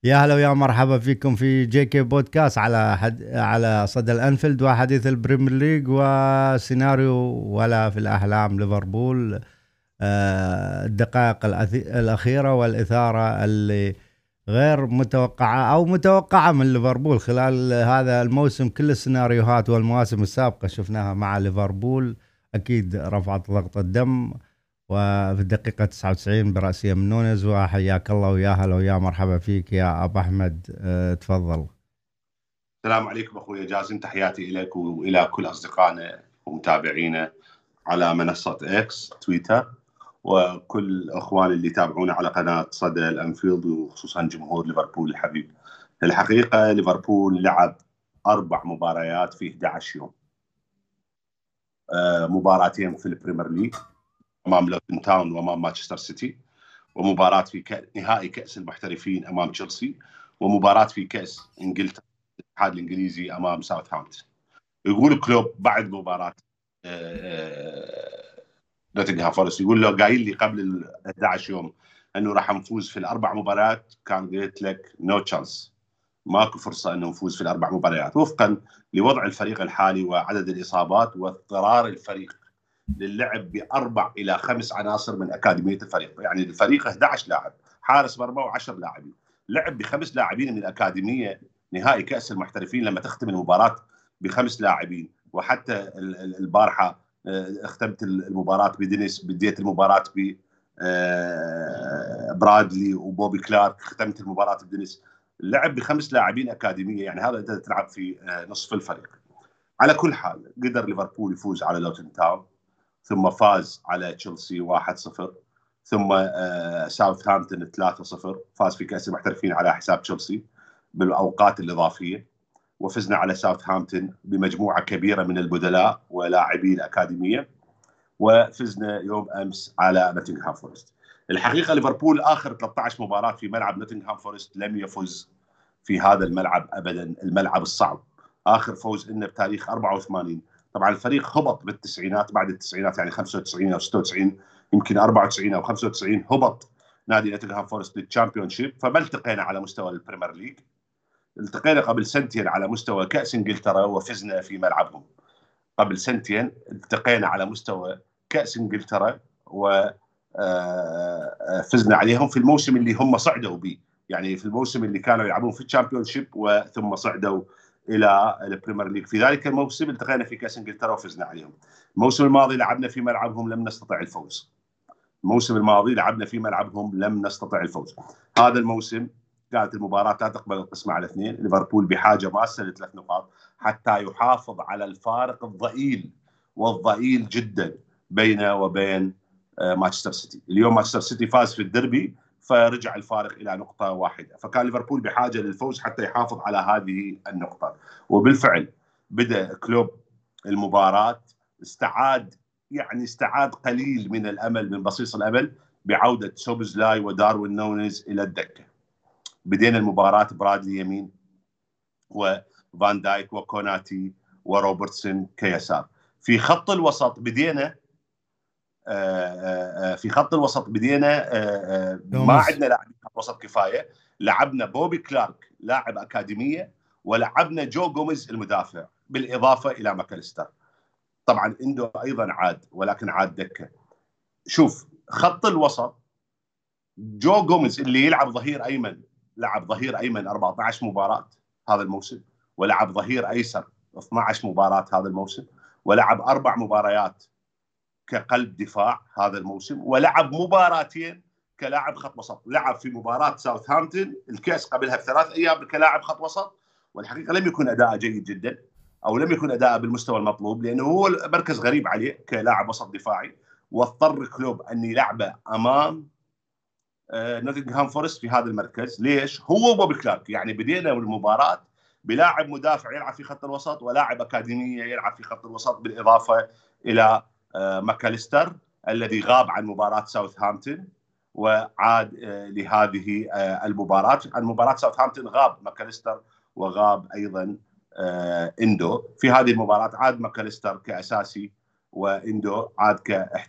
يا هلا ويا مرحبا فيكم في جي كي بودكاست على صدى الأنفيلد وحديث البريمير ليج وسيناريو ولا في الأحلام ليفربول. الدقائق الأخيرة والإثارة اللي غير متوقعة أو متوقعة من ليفربول خلال هذا الموسم. كل السيناريوهات والمواسم السابقة شفناها مع ليفربول أكيد رفعت ضغط الدم. وفي الدقيقة 99 برأسية من نونز. وحياك الله ويا هلا ويا مرحبا فيك يا أبو أحمد. تفضل. السلام عليكم أخوي جاسم، تحياتي إليك وإلى كل أصدقائنا ومتابعينا على منصة إكس تويتر، وكل أخواني اللي يتابعونا على قناة صدى الأنفيلد، وخصوصا جمهور ليفربول الحبيب. الحقيقة ليفربول لعب 4 مباريات في 11 يوم. مباراتين في البريمير ليج أمام لوتن تاون وأمام مانشستر سيتي، ومباراة في نهائي كأس المحترفين أمام تشيلسي، ومباراة في كأس إنجلترا الاتحاد الإنجليزي أمام ساوثهامبتون. يقول كلوب بعد مباراة نوتنغهام فورست، يقول له قايل لي قبل 11 يوم انه راح نفوز في ال4 مباريات، كان قلت لك نو تشانس، ماكو فرصه انه نفوز في ال4 مباريات، وفقا لوضع الفريق الحالي وعدد الاصابات واضطرار الفريق للعب ب4 إلى 5 عناصر من اكاديميه الفريق. يعني الفريق 11 لاعب، حارس مرمى و10 لاعبين، لعب ب5 لاعبين من الاكاديميه نهائي كاس المحترفين لما تختم المباراه ب5 لاعبين. وحتى البارحه اختمت المباراه بدينيس، بديت المباراه ب برادلي وبوبي كلارك، ختمت المباراه بدينيس. لعب ب5 لاعبين اكاديميه، يعني هذا انت تلعب في نصف الفريق. على كل حال قدر ليفربول يفوز على لوتن تاون، ثم فاز على تشيلسي 1-0، ثم ساوثهامبتون 3-0، فاز في كأس المحترفين على حساب تشيلسي بالأوقات الإضافية، وفزنا على ساوثهامبتون بمجموعة كبيرة من البدلاء ولاعبي الأكاديمية، وفزنا يوم أمس على نوتنغهام فورست. الحقيقة ليفربول آخر 13 مباراة في ملعب نوتنغهام فورست لم يفز في هذا الملعب أبدا، الملعب الصعب. آخر فوز إنه بتاريخ 84. طبعا الفريق هبط بالتسعينات، بعد التسعينات يعني 95 أو 96، يمكن 94 أو 95 هبط نادي نوتنغهام فورست للتشامبيون شيب، فما التقينا على مستوى البريمير ليج. التقينا قبل سنتين على مستوى كأس إنجلترا وفزنا في ملعبهم. قبل سنتين التقينا على مستوى كأس إنجلترا وفزنا عليهم في الموسم اللي هم صعدوا به، يعني في الموسم اللي كانوا يلعبون في الشامبيون شيب وثم صعدوا إلى البريمير ليج. في ذلك الموسم التقينا في كأس إنجلترا وفزنا عليهم. الموسم الماضي لعبنا في ملعبهم لم نستطع الفوز. الموسم الماضي لعبنا في ملعبهم لم نستطع الفوز. هذا الموسم كانت المباراة لا تقبل القسمة على 2. ليفربول بحاجة ماسة ل3 نقاط حتى يحافظ على الفارق الضئيل والضئيل جدا بينه وبين مانشستر سيتي. اليوم مانشستر سيتي فاز في الدربي فرجع الفارق إلى نقطة واحدة، فكان ليفربول بحاجة للفوز حتى يحافظ على هذه النقطة. وبالفعل بدأ كلوب المباراة، استعاد قليل من الامل، من بصيص الامل، بعوده سوبزلاي وداروين نونيز الى الدكه. بدينا المباراه برادلي يمين، وفان دايك وكوناتي وروبرتسون كيسار. في خط الوسط بدينا ما عندنا لاعب خط وسط كفايه. لعبنا بوبي كلارك لاعب اكاديميه، ولعبنا جو جوميز المدافع، بالاضافه الى ماكاليستر. طبعا اندو ايضا عاد، ولكن عاد دكه. شوف خط الوسط، جو جوميز اللي يلعب ظهير ايمن، لعب ظهير ايمن 14 مباراه هذا الموسم، ولعب ظهير ايسر 12 مباراه هذا الموسم، ولعب 4 مباريات كقلب دفاع هذا الموسم، ولعب مباراتين كلاعب خط وسط. لعب في مباراه ساوثهامبتون الكاس قبلها ب3 أيام كلاعب خط وسط، والحقيقه لم يكن اداءه جيد جدا، او لم يكن اداءه بالمستوى المطلوب، لانه هو مركز غريب عليه كلاعب وسط دفاعي. واضطر كلوب ان يلعبه امام نوتنغهام فورست في هذا المركز. ليش؟ هو وبوبي كلارك. يعني بدينا المباراه بلاعب مدافع يلعب في خط الوسط، ولاعب اكاديميه يلعب في خط الوسط، بالاضافه الى ماكاليستر الذي غاب عن مباراه ساوثهامبتون وعاد لهذه المباراه. عن مباراه ساوثهامبتون غاب ماكاليستر، وغاب ايضا اندو. في هذه المباراه عاد ماكاليستر كاساسي واندو عاد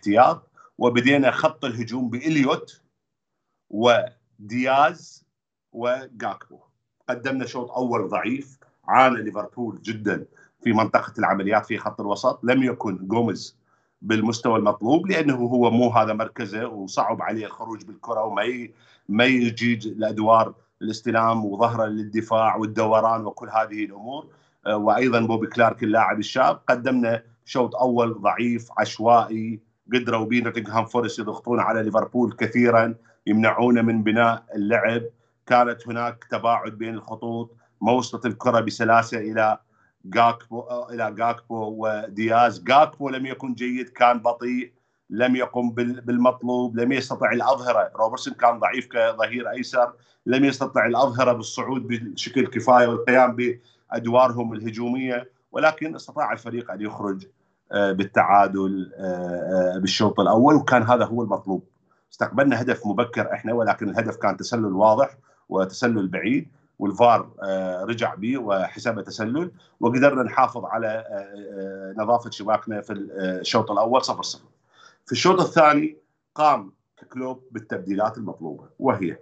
كاحتياط. وبدينا خط الهجوم بإليوت ودياز وجاكبو. قدمنا شوط اول ضعيف، عانى ليفربول جدا في منطقه العمليات في خط الوسط، لم يكن جوميز بالمستوى المطلوب لانه هو مو هذا مركزه، وصعب عليه الخروج بالكره ما يجيد الادوار الاستلام وظهره للدفاع والدوران وكل هذه الامور. وايضا بوبي كلارك اللاعب الشاب. قدمنا شوط اول ضعيف عشوائي، قدروا بيه نوتنغهام فورست يضغطون على ليفربول كثيرا، يمنعونه من بناء اللعب. كانت هناك تباعد بين الخطوط، ما وصلت الكره بسلاسه الى جاكبو ودياز. جاكبو لم يكن جيد، كان بطيء، لم يقم بالمطلوب، لم يستطع الأظهرة. روبرتسون كان ضعيف كظهير أيسر، لم يستطع الأظهرة بالصعود بشكل كفاية والقيام بأدوارهم الهجومية، ولكن استطاع الفريق أن يخرج بالتعادل بالشوط الأول، وكان هذا هو المطلوب. استقبلنا هدف مبكر احنا، ولكن الهدف كان تسلل واضح وتسلل بعيد، والفار رجع به وحسبه تسلل، وقدرنا نحافظ على نظافة شباكنا في الشوط الأول 0-0. في الشوط الثاني قام كلوب بالتبديلات المطلوبة، وهي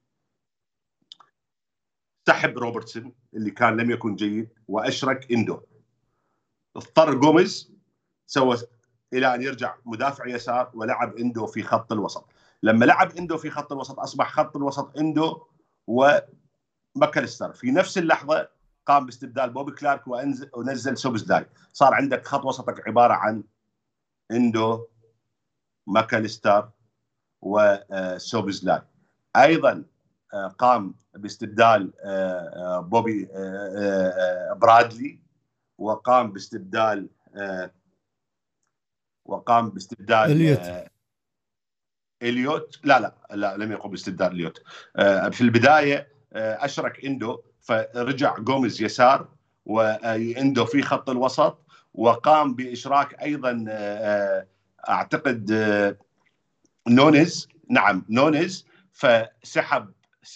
سحب روبرتسون اللي كان لم يكن جيد وأشرك إندو. اضطر جوميز سوى إلى أن يرجع مدافع يسار ولعب إندو في خط الوسط. لما لعب إندو في خط الوسط أصبح خط الوسط إندو وماكاليستر. في نفس اللحظة قام باستبدال بوبي كلارك ونزل سوبوسلاي. صار عندك خط وسطك عبارة عن إندو، ماكاليستر، وسوبوسلاي. أيضا قام باستبدال بوبي برادلي، وقام باستبدال إليوت. لا لم يقم باستبدال إليوت. في البداية أشرك إندو، فرجع جوميز يسار وإندو في خط الوسط، وقام بإشراك أيضا أعتقد نونيز. نعم نونيز. فسحب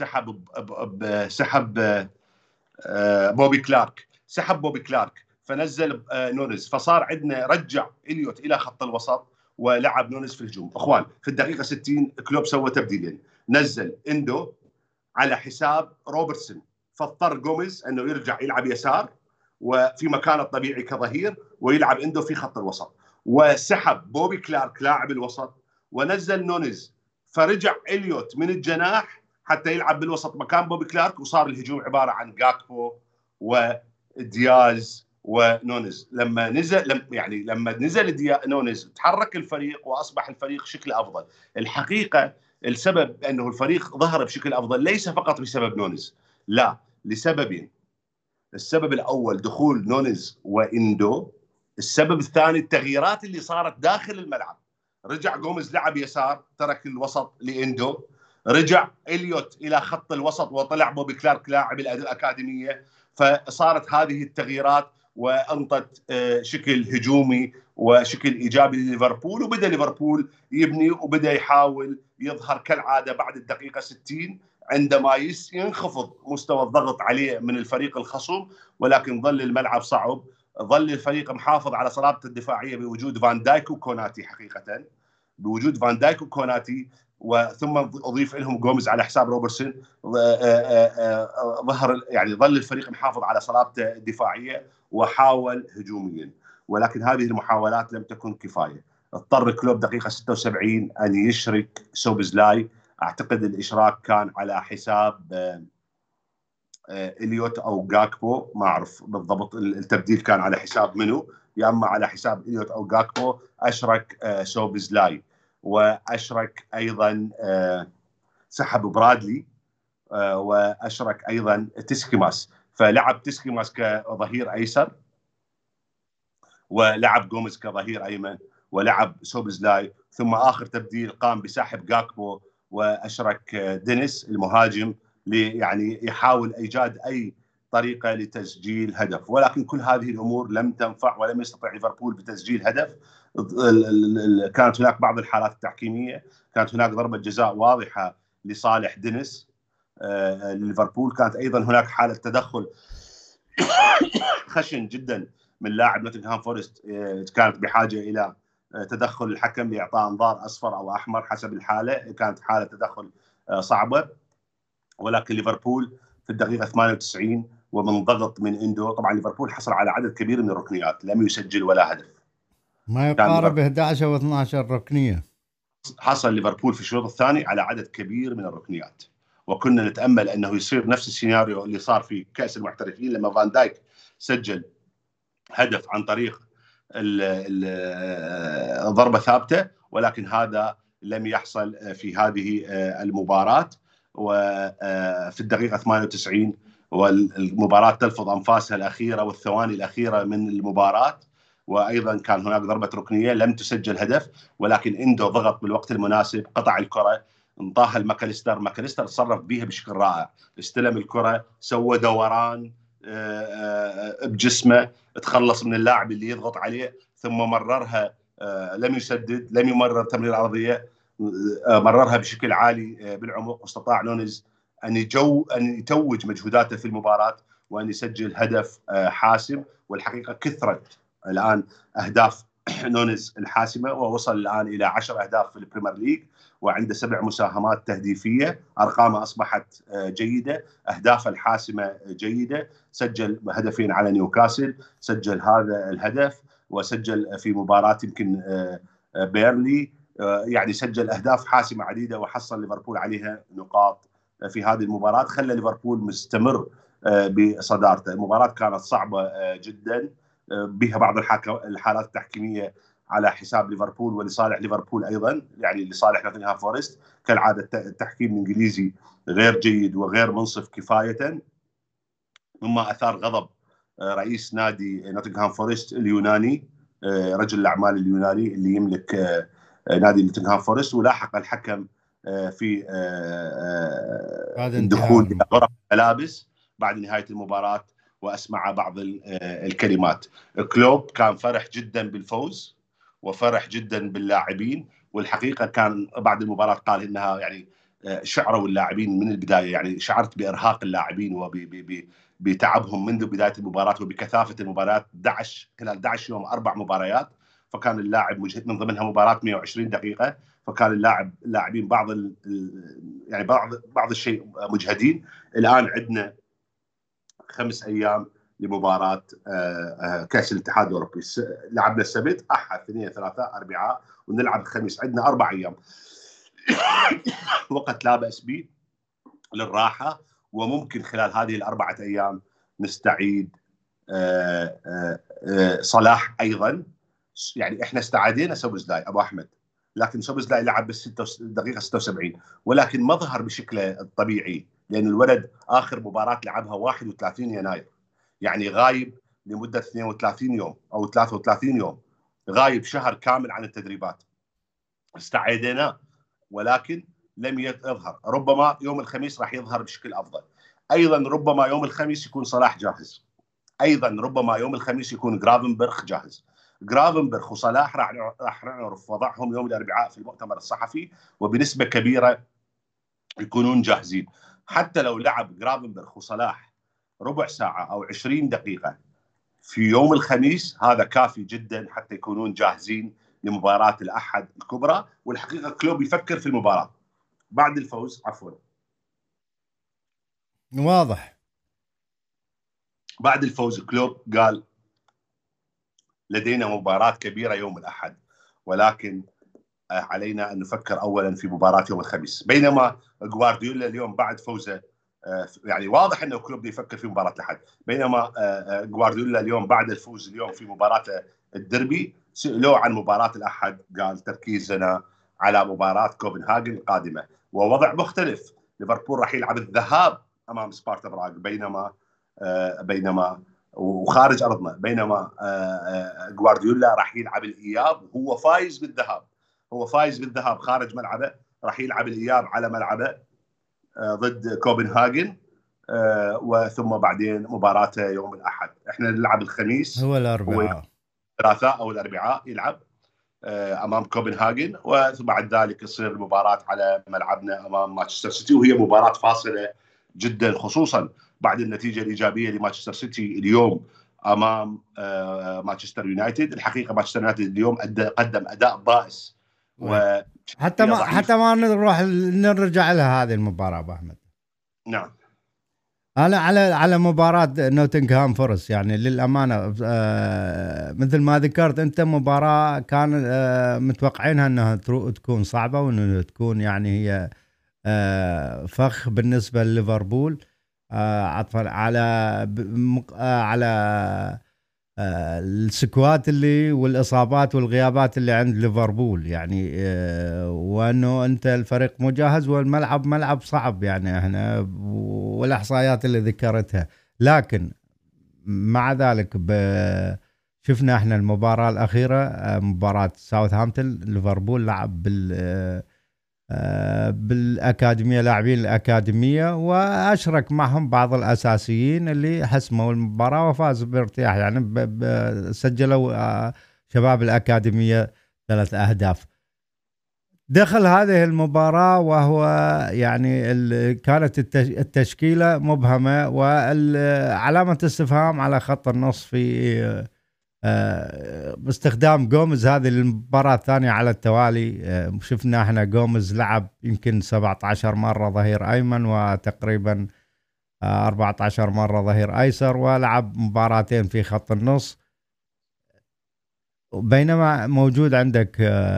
بوبي كلارك، فنزل نونيز، فصار عندنا رجع إليوت إلى خط الوسط ولعب نونيز في الهجوم. اخوان في الدقيقه 60 كلوب سوى تبديلين، نزل اندو على حساب روبرتسون، فاضطر جوميز انه يرجع يلعب يسار وفي مكانه الطبيعي كظهير، ويلعب اندو في خط الوسط، وسحب بوبي كلارك لاعب الوسط ونزل نونيز، فرجع إليوت من الجناح حتى يلعب بالوسط مكان بوبي كلارك، وصار الهجوم عباره عن جاكبو ودياز ونونيز. لما نزل نونيز تحرك الفريق واصبح الفريق شكل افضل. الحقيقه السبب انه الفريق ظهر بشكل افضل ليس فقط بسبب نونيز، لا، لسببين. السبب الاول دخول نونيز واندو، السبب الثاني التغييرات اللي صارت داخل الملعب. رجع جوميز لعب يسار، ترك الوسط لاندو، رجع إليوت الى خط الوسط وطلع بوبي كلارك لاعب الاكاديميه، فصارت هذه التغييرات وانطت شكل هجومي وشكل ايجابي لليفربول، وبدا ليفربول يبني وبدا يحاول يظهر كالعاده بعد الدقيقه 60 عندما ينخفض مستوى الضغط عليه من الفريق الخصم، ولكن ظل الملعب صعب، ظل الفريق محافظ على صلابته الدفاعيه بوجود فان دايك وكوناتي. حقيقه بوجود فان دايك وكوناتي وثم اضيف لهم جوميز على حساب روبرتسون، ظل الفريق محافظ على صلابته الدفاعيه وحاول هجوميا، ولكن هذه المحاولات لم تكن كفايه. اضطر كلوب دقيقه 76 ان يشرك سوبوسلاي. اعتقد الاشراك كان على حساب إليوت او جاكبو، ما اعرف بالضبط التبديل كان على حساب منو، يا اما على حساب إليوت او جاكبو. اشرك سوبوسلاي، واشرك ايضا سحب برادلي، واشرك ايضا تسكيماس، فلعب تسكيماس كظهير ايسر، ولعب جوميز كظهير ايمن، ولعب سوبوسلاي. ثم اخر تبديل قام بسحب جاكبو واشرك دينيس المهاجم، يحاول ايجاد اي طريقه لتسجيل هدف، ولكن كل هذه الامور لم تنفع ولم يستطع ليفربول بتسجيل هدف. كانت هناك بعض الحالات التحكيميه، كانت هناك ضربه جزاء واضحه لصالح دينيس لليفربول، كانت ايضا هناك حاله تدخل خشن جدا من لاعب نوتنغهام فورست، كانت بحاجه الى تدخل الحكم لاعطاء انذار اصفر او احمر حسب الحاله، كانت حاله تدخل صعبه. ولكن ليفربول في الدقيقه 98 ومن ضغط من اندو، طبعا ليفربول حصل على عدد كبير من الركنيات، لم يسجل ولا هدف. ما كان يقارب 11 او 12 ركنيه. حصل ليفربول في الشوط الثاني على عدد كبير من الركنيات، وكنا نتامل انه يصير نفس السيناريو اللي صار في كاس المحترفين لما فان دايك سجل هدف عن طريق ضربه ثابته، ولكن هذا لم يحصل في هذه المباراه. وفي الدقيقه 98 والمباراه تلفظ انفاسها الاخيره والثواني الاخيره من المباراه، وايضا كان هناك ضربه ركنيه لم تسجل هدف، ولكن اندو ضغط بالوقت المناسب، قطع الكره، انطاها الماكاليستر، ماكاليستر تصرف بها بشكل رائع، استلم الكره، سوى دوران بجسمه، تخلص من اللاعب اللي يضغط عليه، ثم مررها، لم يسدد، لم يمرر تمريره ارضيه، مررها بشكل عالي بالعمق، واستطاع نونيز ان يتوج مجهوداته في المباراه وان يسجل هدف حاسم. والحقيقه كثرت الان اهداف نونيز الحاسمه، ووصل الان الى 10 اهداف في البريمير ليج، وعنده 7 مساهمات تهديفيه، ارقامه اصبحت جيده، اهدافه الحاسمه جيده، سجل هدفين على نيوكاسل، سجل هذا الهدف، وسجل في مباراه يمكن بيرلي، يعني سجل اهداف حاسمه عديده وحصل ليفربول عليها نقاط في هذه المباراه، خلى ليفربول مستمر بصدارته. المباراه كانت صعبه جدا، بها بعض الحالات التحكيميه على حساب ليفربول ولصالح ليفربول ايضا، يعني لصالح نوتنغهام فورست. كالعاده التحكيم الانجليزي غير جيد وغير منصف كفايه، مما اثار غضب رئيس نادي نوتنغهام فورست اليوناني، رجل الاعمال اليوناني اللي يملك نادي نوتنغهام فورست، ولاحق الحكم في الدخول الى غرف الملابس بعد نهايه المباراه واسمع بعض الكلمات. كلوب كان فرح جدا بالفوز وفرح جدا باللاعبين، والحقيقه كان بعد المباراه قال انها يعني شعروا اللاعبين من البدايه، يعني شعرت بارهاق اللاعبين وبتعبهم منذ بدايه المباراه وبكثافه المباريات، خلال 11 يوم 4 مباريات، فكان اللاعب مجهد، من ضمنها مباراه 120 دقيقه، فكان اللاعبين يعني بعض الشيء مجهدين. الان عندنا 5 ايام لمباراه كاس الاتحاد الاوروبي، لعبنا السبت، احد، اثنين، ثلاثاء، اربعاء، ونلعب الخميس، عندنا 4 ايام وقت لا باس به للراحه، وممكن خلال هذه ال4 ايام نستعيد صلاح ايضا. يعني احنا استعادينا سوبوزلاي ابو احمد، لكن سوبوزلاي لعب بالدقيقه 76 ولكن ما ظهر بشكله الطبيعي، لان الولد اخر مباراه لعبها 31 يناير، يعني غايب لمده 32 يوم او 33 يوم، غايب شهر كامل عن التدريبات. استعيدناه ولكن لم يظهر، ربما يوم الخميس راح يظهر بشكل افضل. ايضا ربما يوم الخميس يكون صلاح جاهز، ايضا ربما يوم الخميس يكون جرافنبرخ جاهز. جرافنبرخ وصلاح راح نعرف وضعهم يوم الاربعاء في المؤتمر الصحفي، وبنسبه كبيره يكونون جاهزين. حتى لو لعب جرافنبرخ وصلاح ربع ساعه او 20 دقيقه في يوم الخميس، هذا كافي جدا حتى يكونون جاهزين لمباراه الاحد الكبرى. والحقيقه كلوب يفكر في المباراه بعد الفوز، عفوا، واضح، بعد الفوز كلوب قال لدينا مباراة كبيرة يوم الأحد، ولكن علينا أن نفكر أولا في مباراة يوم الخميس. بينما غوارديولا اليوم بعد فوزه، يعني واضح أنه كلوب يفكر في مباراة الأحد، بينما غوارديولا اليوم بعد الفوز اليوم في مباراة الدربي سئلوه عن مباراة الأحد، قال تركيزنا على مباراة كوبنهاجن القادمة، ووضع مختلف. ليفربول راح يلعب الذهاب أمام سبارتا براغ، بينما وخارج ارضنا، بينما غوارديولا راح يلعب الاياب وهو فايز بالذهاب، هو فايز بالذهاب خارج ملعبه، راح يلعب الاياب على ملعبه ضد كوبنهاجن، وثم بعدين مباراته يوم الاحد. احنا نلعب الخميس، هو الاربعاء، الثلاثاء او الاربعاء يلعب امام كوبنهاجن، وثم بعد ذلك يصير المباراه على ملعبنا امام مانشستر سيتي، وهي مباراه فاصله جدا، خصوصا بعد النتيجه الايجابيه لمانشستر سيتي اليوم امام مانشستر يونايتد. الحقيقه مانشستر يونايتد اليوم قدم اداء بائس حتى ما نرجع لها هذه المباراه ابو احمد. نعم. انا على مباراه نوتنغهام فورست، يعني للامانه مثل ما ذكرت انت، مباراه كان متوقعينها انها تكون صعبه، وانه تكون يعني هي فخ بالنسبه لليفربول، عطفا على السكوات اللي والاصابات والغيابات اللي عند ليفربول، يعني وانه انت الفريق مجهز والملعب ملعب صعب يعني احنا، والاحصائيات اللي ذكرتها. لكن مع ذلك شفنا احنا المباراة الأخيرة، مباراة ساوثهامبتون، ليفربول لعب بالأكاديمية، لاعبين الأكاديمية، وأشرك معهم بعض الأساسيين اللي حسموا المباراة وفاز بارتياح، يعني سجلوا شباب الأكاديمية 3 أهداف. دخل هذه المباراة وهو يعني كانت التشكيلة مبهمة، وعلامة استفهام على خط النص في باستخدام جوميز. هذه المباراة الثانية على التوالي شفنا احنا جوميز لعب يمكن 17 مرة ظهير أيمن، وتقريبا 14 مرة ظهير أيسر، ولعب مباراتين في خط النص. بينما موجود عندك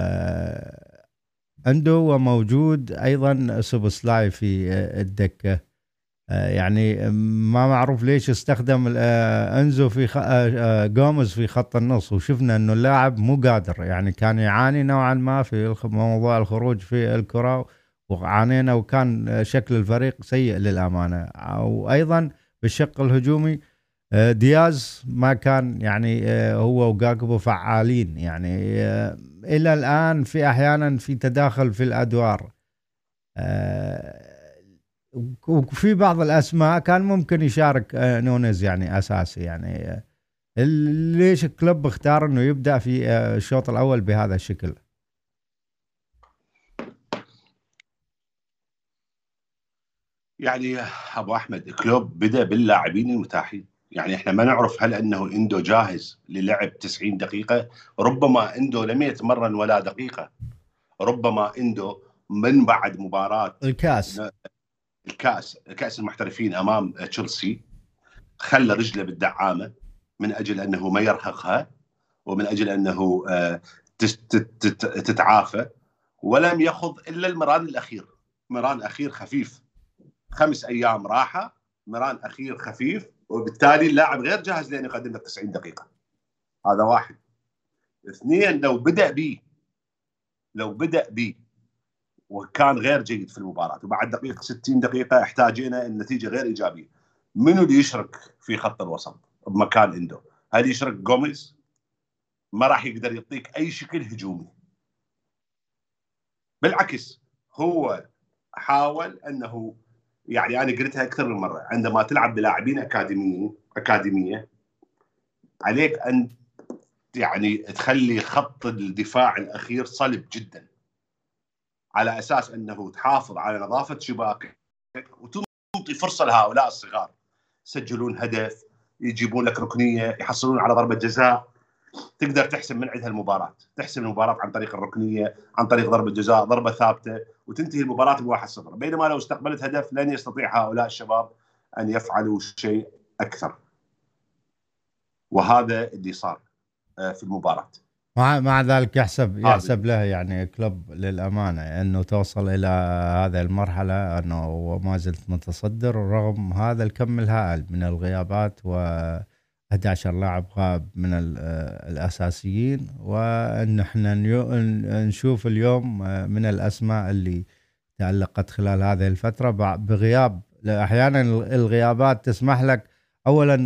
عنده، وموجود أيضا سوبوسلاي في الدكة. يعني ما معروف ليش استخدم انزو في جوميز في خط النص، وشفنا انه اللاعب مو قادر، يعني كان يعاني نوعا ما في موضوع الخروج في الكرة، وعانينا، وكان شكل الفريق سيء للأمانة. وايضا بالشق الهجومي دياز ما كان يعني هو وجاكبو فعالين، يعني الى الان في احيانا في تداخل في الادوار، وفي بعض الاسماء كان ممكن يشارك نونيز يعني اساسي. يعني ليش الكلوب اختار انه يبدا في الشوط الاول بهذا الشكل؟ يعني ابو احمد، كلوب بدا باللاعبين المتاحين. يعني احنا ما نعرف هل انه اندو جاهز للعب 90 دقيقه. ربما اندو لم يتمرن ولا دقيقه. ربما اندو من بعد مباراه الكاس. كاس المحترفين امام تشيلسي خلى رجله بالدعامه من اجل انه ما يرهقها، ومن اجل انه تتعافى، ولم يخض الا المران الاخير. مران اخير خفيف، 5 ايام راحه، مران اخير خفيف، وبالتالي اللاعب غير جاهز لان يقدم لك 90 دقيقه. هذا واحد. اثنين، لو بدا بي وكان غير جيد في المباراه، وبعد دقيقه 60 دقيقه احتاجنا النتيجه غير ايجابيه، منو اللي يشرك في خط الوسط بمكان اندو؟ هل يشرك جوميز؟ ما راح يقدر يعطيك اي شكل هجومي. بالعكس، هو حاول انه، يعني انا قلتها اكثر من مره، عندما تلعب بلاعبين اكاديميه عليك ان يعني تخلي خط الدفاع الاخير صلب جدا، على اساس انه تحافظ على نظافه شباكك، وتعطي فرصه لهؤلاء الصغار يسجلون هدف، يجيبون لك ركنيه، يحصلون على ضربه جزاء، تقدر تحسم من عندها المباراه، تحسم المباراه عن طريق الركنيه، عن طريق ضربه جزاء، ضربه ثابته، وتنتهي المباراه ب1-0. بينما لو استقبلت هدف لن يستطيع هؤلاء الشباب ان يفعلوا شيء اكثر، وهذا اللي صار في المباراه. مع ذلك يحسب هذا له يعني كلوب للامانه انه توصل الى هذه المرحله، انه ما زلت متصدر رغم هذا الكم الهائل من الغيابات، و 11 لاعب غاب من الاساسيين. وان احنا نشوف اليوم من الاسماء اللي تألقت خلال هذه الفتره بغياب. احيانا الغيابات تسمح لك اولا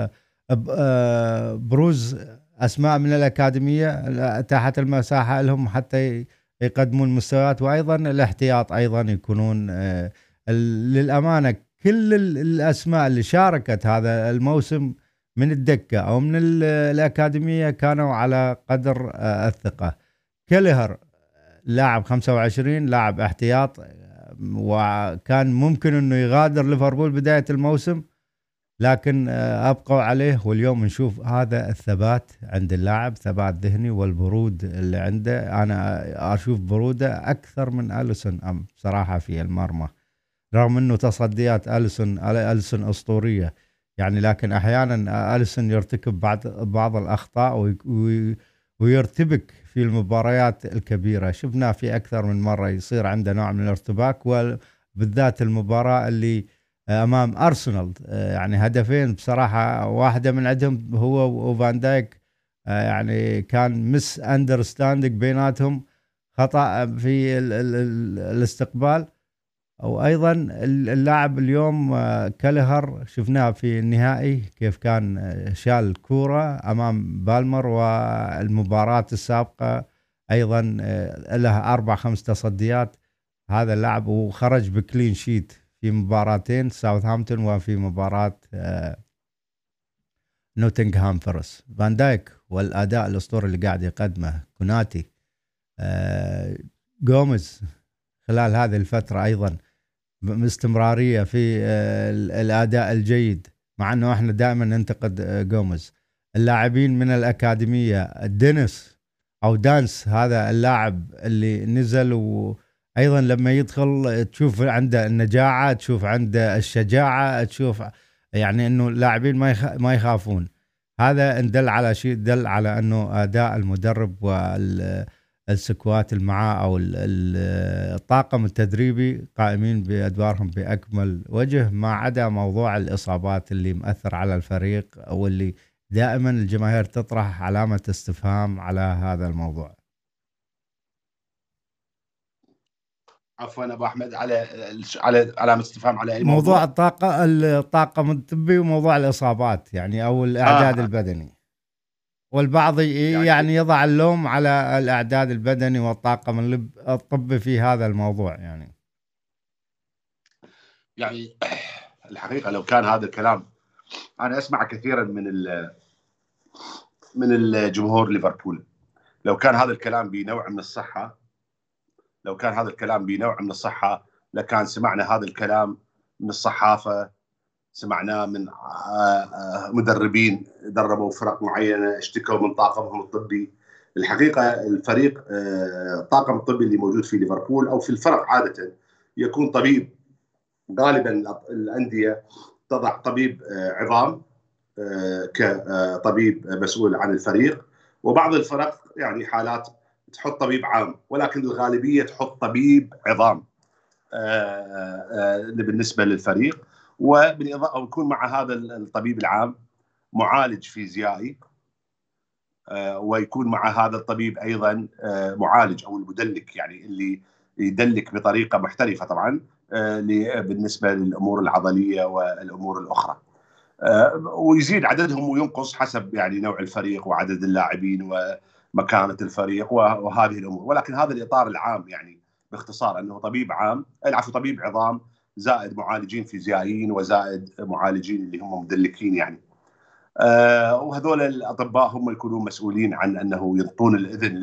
بروز اسماء من الاكاديميه، اتاحت المساحه لهم حتى يقدمون مستويات، وايضا الاحتياط ايضا يكونون للامانه كل الاسماء اللي شاركت هذا الموسم من الدكه او من الاكاديميه كانوا على قدر الثقه. كليهر لاعب 25 لاعب احتياط، وكان ممكن انه يغادر ليفربول بدايه الموسم، لكن أبقوا عليه. واليوم نشوف هذا الثبات عند اللاعب، ثبات ذهني، والبرود اللي عنده. أنا أشوف برودة أكثر من أليسون صراحة في المرمى. رغم انه تصديات أليسون اسطوريه يعني، لكن احيانا أليسون يرتكب بعض الاخطاء ويرتبك في المباريات الكبيره. شفناه في اكثر من مره يصير عنده نوع من الارتباك، وبالذات المباراه اللي امام ارسنال، يعني هدفين بصراحه، واحده من عندهم هو وفان دايك، يعني كان مس اندرستاندينج بيناتهم، خطأ في الاستقبال. وايضا اللاعب اليوم كالهر شفناه في النهائي كيف كان شال الكوره امام بالمر، والمباراه السابقه ايضا له 4-5 تصديات هذا اللاعب، وخرج بكلين شيت في مباراتين، ساوثهامبتون وفي مباراه نوتنغهام فورست. فان دايك والاداء الاسطوري اللي قاعد يقدمه، كوناتي، جوميز خلال هذه الفتره ايضا باستمرارية في الأداء الجيد، مع أنه إحنا دائما ننتقد جوميز. اللاعبين من الأكاديمية، دينيس أو دانس، هذا اللاعب اللي نزل، وأيضا لما يدخل تشوف عنده النجاعة، تشوف عنده الشجاعة، تشوف يعني أنه اللاعبين ما يخافون. هذا إن دل على شيء، دل على أنه أداء المدرب السكوات المعاه أو الطاقم التدريبي قائمين بأدوارهم بأكمل وجه، ما عدا موضوع الإصابات اللي مأثر على الفريق، واللي دائما الجماهير تطرح علامة استفهام على هذا الموضوع. عفوا ابو احمد، على علامه استفهام على اي موضوع موضوع؟ الطاقم الطبي وموضوع الإصابات يعني، أو الإعداد البدني. والبعض يعني يضع اللوم على الإعداد البدني والطاقم الطبي في هذا الموضوع يعني الحقيقه لو كان هذا الكلام، انا اسمع كثيرا من الجمهور ليفربول، لو كان هذا الكلام بنوع من الصحه، لو كان هذا الكلام بنوع من الصحه لكان سمعنا هذا الكلام من الصحافه، سمعناه من مدربين دربوا فرق معينه اشتكوا من طاقمهم الطبي. الحقيقه الفريق، الطاقم الطبي اللي موجود في ليفربول او في الفرق عاده يكون طبيب. غالبا الانديه تضع طبيب عظام كطبيب مسؤول عن الفريق، وبعض الفرق يعني حالات تحط طبيب عام، ولكن الغالبيه تحط طبيب عظام بالنسبه للفريق. وبالاضافه ويكون مع هذا الطبيب العام معالج فيزيائي، ويكون مع هذا الطبيب ايضا معالج او المدلك، يعني اللي يدلك بطريقه محترفه طبعا بالنسبه للامور العضليه والامور الاخرى. ويزيد عددهم وينقص حسب يعني نوع الفريق وعدد اللاعبين ومكانه الفريق وهذه الامور، ولكن هذا الاطار العام يعني باختصار انه طبيب عام، العفوا طبيب عظام، زائد معالجين فيزيائيين، وزائد معالجين اللي هم مدلكين يعني. وهذول الاطباء هم يكونون مسؤولين عن انه ينطون الاذن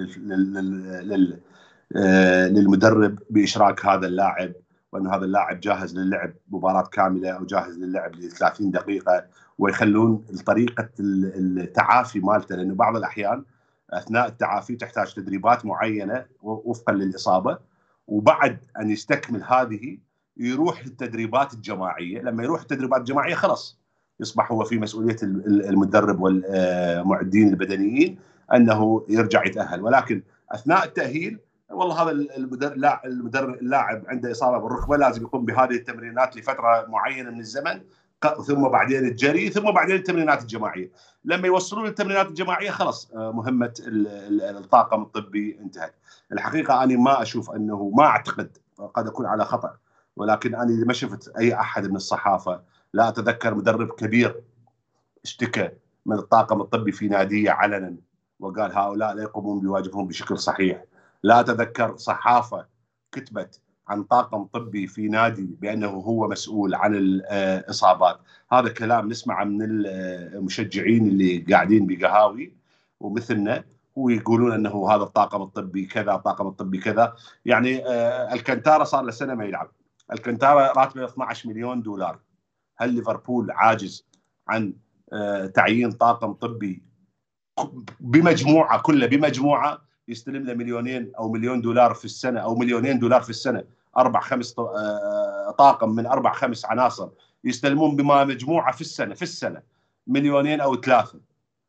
للمدرب باشراك هذا اللاعب، وان هذا اللاعب جاهز للعب مباراه كامله او جاهز للعب ل 30 دقيقه، ويخلون طريقه التعافي مالته، لانه بعض الاحيان اثناء التعافي تحتاج تدريبات معينه وفقا للاصابه، وبعد ان يستكمل هذه يروح للتدريبات الجماعيه. لما يروح التدريبات الجماعيه خلص يصبح هو في مسؤوليه المدرب والمعدين البدنيين انه يرجع يتاهل، ولكن اثناء التاهيل والله هذا اللاعب عنده اصابه بالركبه، لازم يقوم بهذه التمرينات لفتره معينه من الزمن، ثم بعدين الجري، ثم بعدين التمرينات الجماعيه. لما يوصلون التمرينات الجماعيه خلاص مهمه الطاقم الطبي انتهت. الحقيقه انا ما اشوف انه، ما اعتقد، قد اكون على خطا، ولكن انا ما شفت اي احد من الصحافه، لا اتذكر مدرب كبير اشتكى من الطاقم الطبي في ناديه علنا وقال هؤلاء لا يقومون بواجبهم بشكل صحيح. لا اتذكر صحافه كتبت عن طاقم طبي في نادي بانه هو مسؤول عن الاصابات. هذا كلام نسمعه من المشجعين اللي قاعدين بقهاوي ومثلنا، ويقولون انه هذا الطاقم الطبي كذا، الطاقم الطبي كذا. يعني الكنتارا صار له سنه ما يلعب، الكنتارا راتبه 12 مليون دولار. هل ليفربول عاجز عن تعيين طاقم طبي بمجموعه كله بمجموعه يستلم له مليونين او مليون دولار في السنه، او مليونين دولار في السنه، اربع خمس طاقم من 4-5 عناصر يستلمون بما مجموعه في السنه 2 أو 3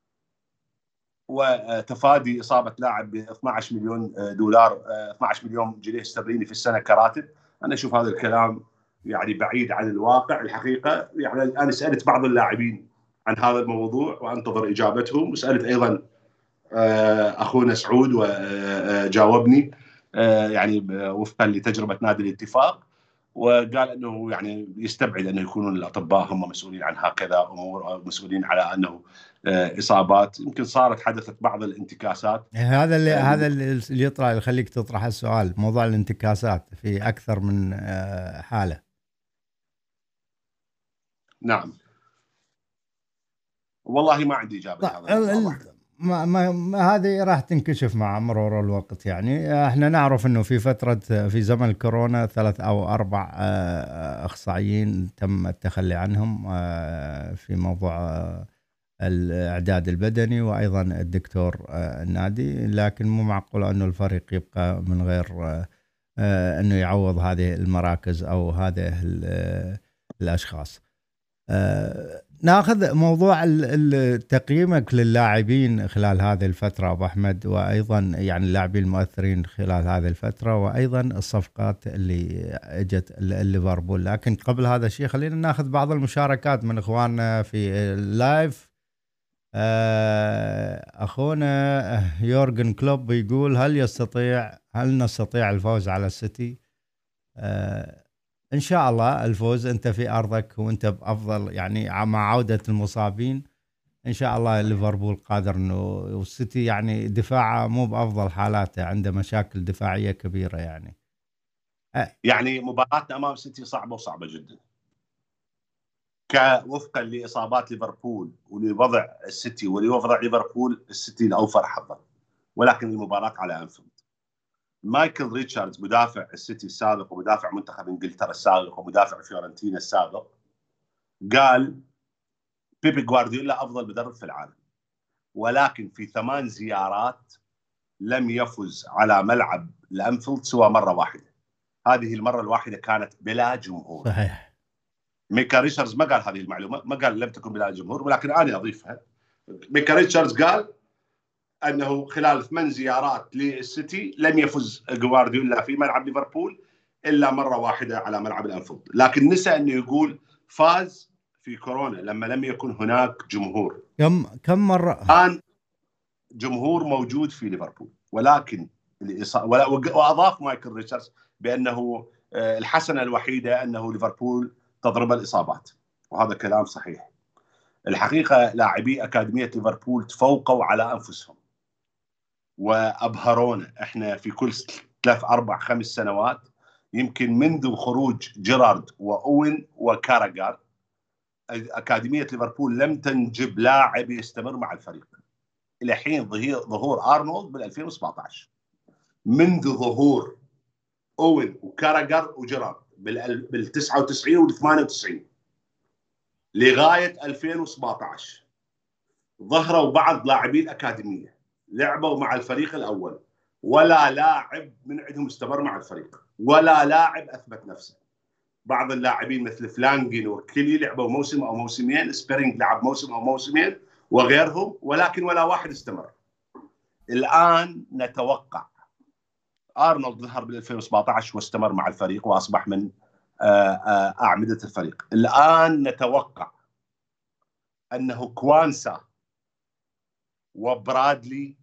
وتفادي اصابه لاعب ب 12 مليون دولار 12 مليون جنيه استرليني في السنه كراتب. انا اشوف هذا الكلام يعني بعيد عن الواقع الحقيقه. يعني انا سالت بعض اللاعبين عن هذا الموضوع وانتظر اجابتهم، وسالت ايضا اخونا سعود وجاوبني يعني وفقا لتجربه نادي الاتفاق، وقال انه يعني يستبعد انه يكونون الاطباء هم مسؤولين عن هكذا امور او مسؤولين على انه اصابات. يمكن حدثت بعض الانتكاسات. هذا اللي يطرح يخليك تطرح السؤال، موضوع الانتكاسات في اكثر من حاله. نعم والله ما عندي اجابه لهذا الموضوع. ما هذه راح تنكشف مع مرور الوقت. يعني احنا نعرف انه في زمن الكورونا 3 أو 4 اخصائيين تم التخلي عنهم في موضوع الاعداد البدني، وايضا الدكتور النادي، لكن مو معقول انه الفريق يبقى من غير انه يعوض هذه المراكز او هذه الاشخاص. ناخذ موضوع تقييمك للاعبين خلال هذه الفترة أبو أحمد، وأيضا يعني اللاعبين المؤثرين خلال هذه الفترة، وأيضا الصفقات اللي اجت ليفربول. لكن قبل هذا الشيء خلينا ناخذ بعض المشاركات من إخواننا في اللايف. أخونا يورجن كلوب يقول هل نستطيع الفوز على السيتي؟ إن شاء الله الفوز. أنت في أرضك وأنت بأفضل، يعني مع عودة المصابين إن شاء الله ليفربول قادر إنه، والسيتي يعني دفاعه مو بأفضل حالاته، عنده مشاكل دفاعية كبيرة يعني مباراتنا أمام السيتي صعبة جدا وفقا لإصابات ليفربول ولوضع السيتي ولوضع ليفربول. السيتي الأوفر حظا، ولكن المباراة على أنفيلد. مايكل ريتشاردز مدافع السيتي السابق ومدافع منتخب انجلترا السابق ومدافع فيورنتينا السابق قال بيبي غوارديولا افضل مدرب في العالم، ولكن في 8 زيارات لم يفز على ملعب الانفيلد سوى مره واحده. هذه المره الواحده كانت بلا جمهور. صحيح. ميكا ريتشاردز ما قال هذه المعلومه، ما قال لم تكن بلا جمهور، ولكن انا اضيفها. ميكا ريتشاردز قال انه خلال 8 زيارات للسيتي لم يفز غوارديولا في ملعب ليفربول الا مره واحده على ملعب الانفيلد. لكن نسى انه يقول فاز في كورونا لما لم يكن هناك جمهور. كم مره الان جمهور موجود في ليفربول، ولكن واضاف مايكل ريتشاردز بانه الحسنه الوحيده انه ليفربول تضرب الاصابات، وهذا كلام صحيح. الحقيقه لاعبي اكاديميه ليفربول تفوقوا على انفسهم وابهرونا. احنا في كل 3 4 5 سنوات يمكن منذ خروج جيرارد واوين وكاراغار اكاديميه ليفربول لم تنجب لاعب يستمر مع الفريق الى حين ظهور ارنولد بال 2017. منذ ظهور اوين وكاراغار وجيرارد بال 99 وال 98 لغايه 2017 ظهروا بعض لاعبي الاكاديميه لعبوا مع الفريق الاول، ولا لاعب من عندهم استمر مع الفريق، ولا لاعب اثبت نفسه. بعض اللاعبين مثل فلانجين وكيلي لعبوا موسم او موسمين، سبيرينج لعب موسم او موسمين وغيرهم، ولكن ولا واحد استمر. الان نتوقع ارنولد ظهر بال 2017 واستمر مع الفريق واصبح من اعمده الفريق. الان نتوقع انه كوانسا وبرادلي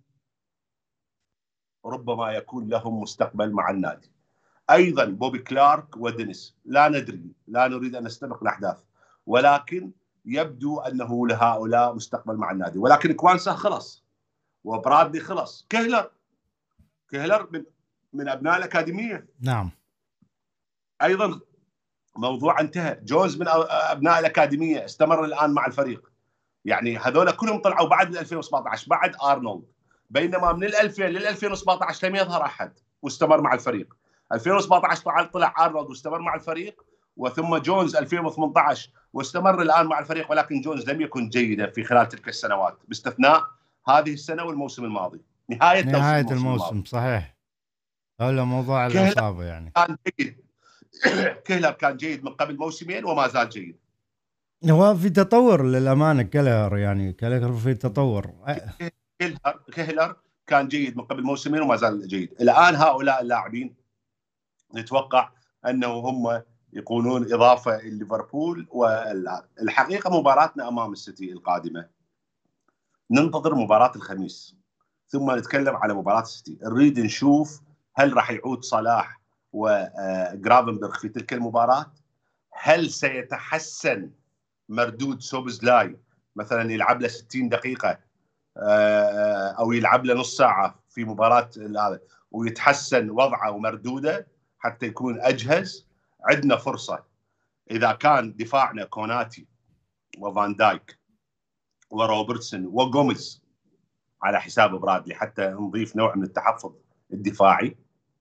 ربما يكون لهم مستقبل مع النادي. ايضا بوبي كلارك ودينيس لا ندري، لا نريد ان نستبق الاحداث، ولكن يبدو انه لهؤلاء مستقبل مع النادي. ولكن كوانسا خلص وبرادلي خلص. كهلر من ابناء الاكاديميه. نعم. ايضا موضوع انتهى. جونز من ابناء الاكاديميه استمر الان مع الفريق. يعني هذول كلهم طلعوا بعد 2017 بعد ارنولد، بينما من 2000 لل 2017 لم يظهر احد واستمر مع الفريق. 2017 طلع ارنولد واستمر مع الفريق، وثم جونز 2018 واستمر الان مع الفريق، ولكن جونز لم يكن جيدا في خلال تلك السنوات باستثناء هذه السنه والموسم الماضي. نهايه الموسم صحيح. هذا موضوع الاصابه يعني كان جيد. كيهلر كان جيد من قبل موسمين وما زال جيد. هو في تطور للأمانة كيلر، يعني كيلر في تطور. كيهلر كان جيد من قبل موسمين وما زال جيد. الآن هؤلاء اللاعبين نتوقع أنه هم يكونون إضافة لليفربول. والحقيقة مباراتنا أمام السيتي القادمة ننتظر مباراة الخميس ثم نتكلم على مباراة السيتي. نريد نشوف هل راح يعود صلاح وجرافنبرغ في تلك المباراة، هل سيتحسن مردود سوبوزلاي مثلا يلعب له 60 دقيقة أو يلعب له نص ساعة في مباراة هذا ويتحسن وضعه ومردوده حتى يكون أجهز. عندنا فرصة إذا كان دفاعنا كوناتي وفان دايك وروبرتسون وغوميز على حساب برادلي حتى نضيف نوع من التحفظ الدفاعي،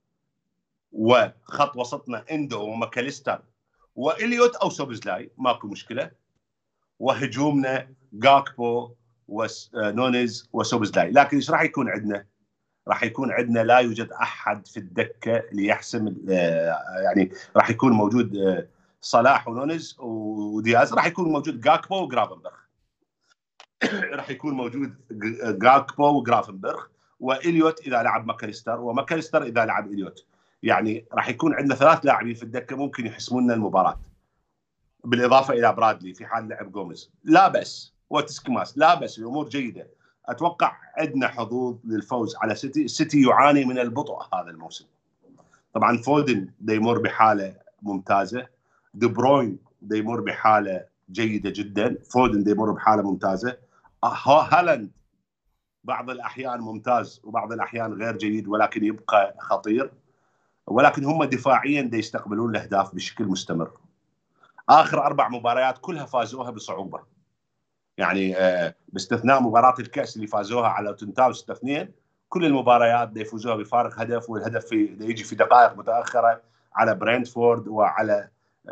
وخط وسطنا اندو وماكاليستر وإليوت أو سوبوزلاي ماكو مشكلة، وهجومنا جاكبو ونونيز وسوبوزلاي. لكن ايش راح يكون عندنا؟ راح يكون عندنا لا يوجد احد في الدكه ليحسم، يعني راح يكون موجود صلاح ونونيز ودياز، راح يكون موجود جاكبو وجرافنبرغ راح يكون موجود جاكبو وجرافنبرغ وإليوت اذا لعب ماكاليستر وماكاليستر اذا لعب إليوت. يعني راح يكون عندنا 3 لاعبين في الدكه ممكن يحسمون لنا المباراه، بالاضافه الى برادلي في حال لعب جوميز لا بس، وتسكماس لا بس، الامور جيده. اتوقع عندنا حظوظ للفوز على سيتي. السيتي يعاني من البطء هذا الموسم. طبعا فودن يمر بحاله ممتازه، دي بروين يمر بحاله جيده جدا، فودن يمر بحاله ممتازه، هالاند بعض الاحيان ممتاز وبعض الاحيان غير جيد ولكن يبقى خطير. ولكن هم دفاعيا يستقبلون الاهداف بشكل مستمر. اخر 4 مباريات كلها فازوها بصعوبه، يعني باستثناء مباراه الكاس اللي فازوها على تونتاو 6-2، كل المباريات يفوزوها بفارق هدف، والهدف يجي في دقائق متاخره على برينتفورد وعلى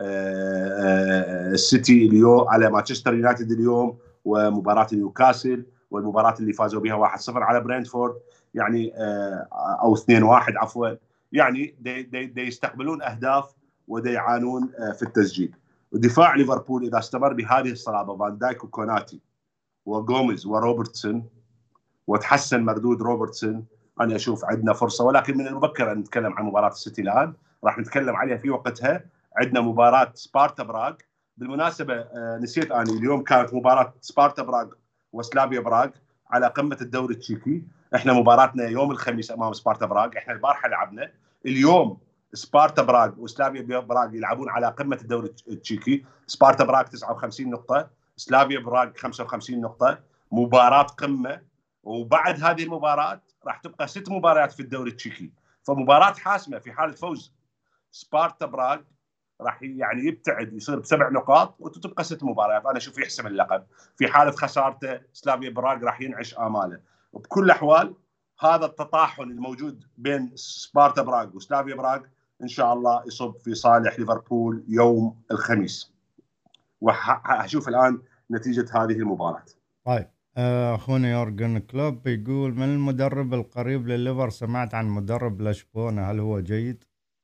السيتي اليوم، على مانشستر يونايتد اليوم، ومباراه نيوكاسل والمباراه اللي فازوا بها 1-0 على برينتفورد، يعني او 2-1 عفوا. يعني دي يستقبلون اهداف وديعانون في التسجيل. ودفاع ليفربول اذا استمر بهذه الصلابه، فان دايك وكوناتي وغوميز وروبرتسون، وتحسن مردود روبرتسون، انا اشوف عندنا فرصه. ولكن من المبكر ان نتكلم عن مباراه السيتي الان، راح نتكلم عليها في وقتها. عندنا مباراه سبارتا براغ. بالمناسبه نسيت اني اليوم كانت مباراه سبارتا براغ وسلافيا براغ على قمه الدوري التشيكي. احنا مباراتنا يوم الخميس امام سبارتا براغ، احنا البارحه لعبنا. اليوم سبارتا براغ وسلافيا براغ يلعبون على قمه الدوري التشيكي. سبارتا براغ 59 نقطه، سلافيا براغ 55 نقطه، مباراه قمه. وبعد هذه المباراه راح تبقى 6 مباريات في الدوري التشيكي، فمباراه حاسمه. في حاله فوز سبارتا براغ راح يعني يبتعد يصير ب7 نقاط وتبقى 6 مباريات، انا اشوف يحسم اللقب. في حاله خسارته سلافيا براغ راح ينعش اماله. وبكل الاحوال هذا التطاحن الموجود بين سبارتا براغ وسلافيا براغ ان شاء الله يصب في صالح ليفربول يوم الخميس. وهشوف الان نتيجه هذه المباراه. طيب اخونا يورجن كلوب يقول: من المدرب القريب لليفر؟ سمعت عن مدرب لشبونة، هل هو جيد؟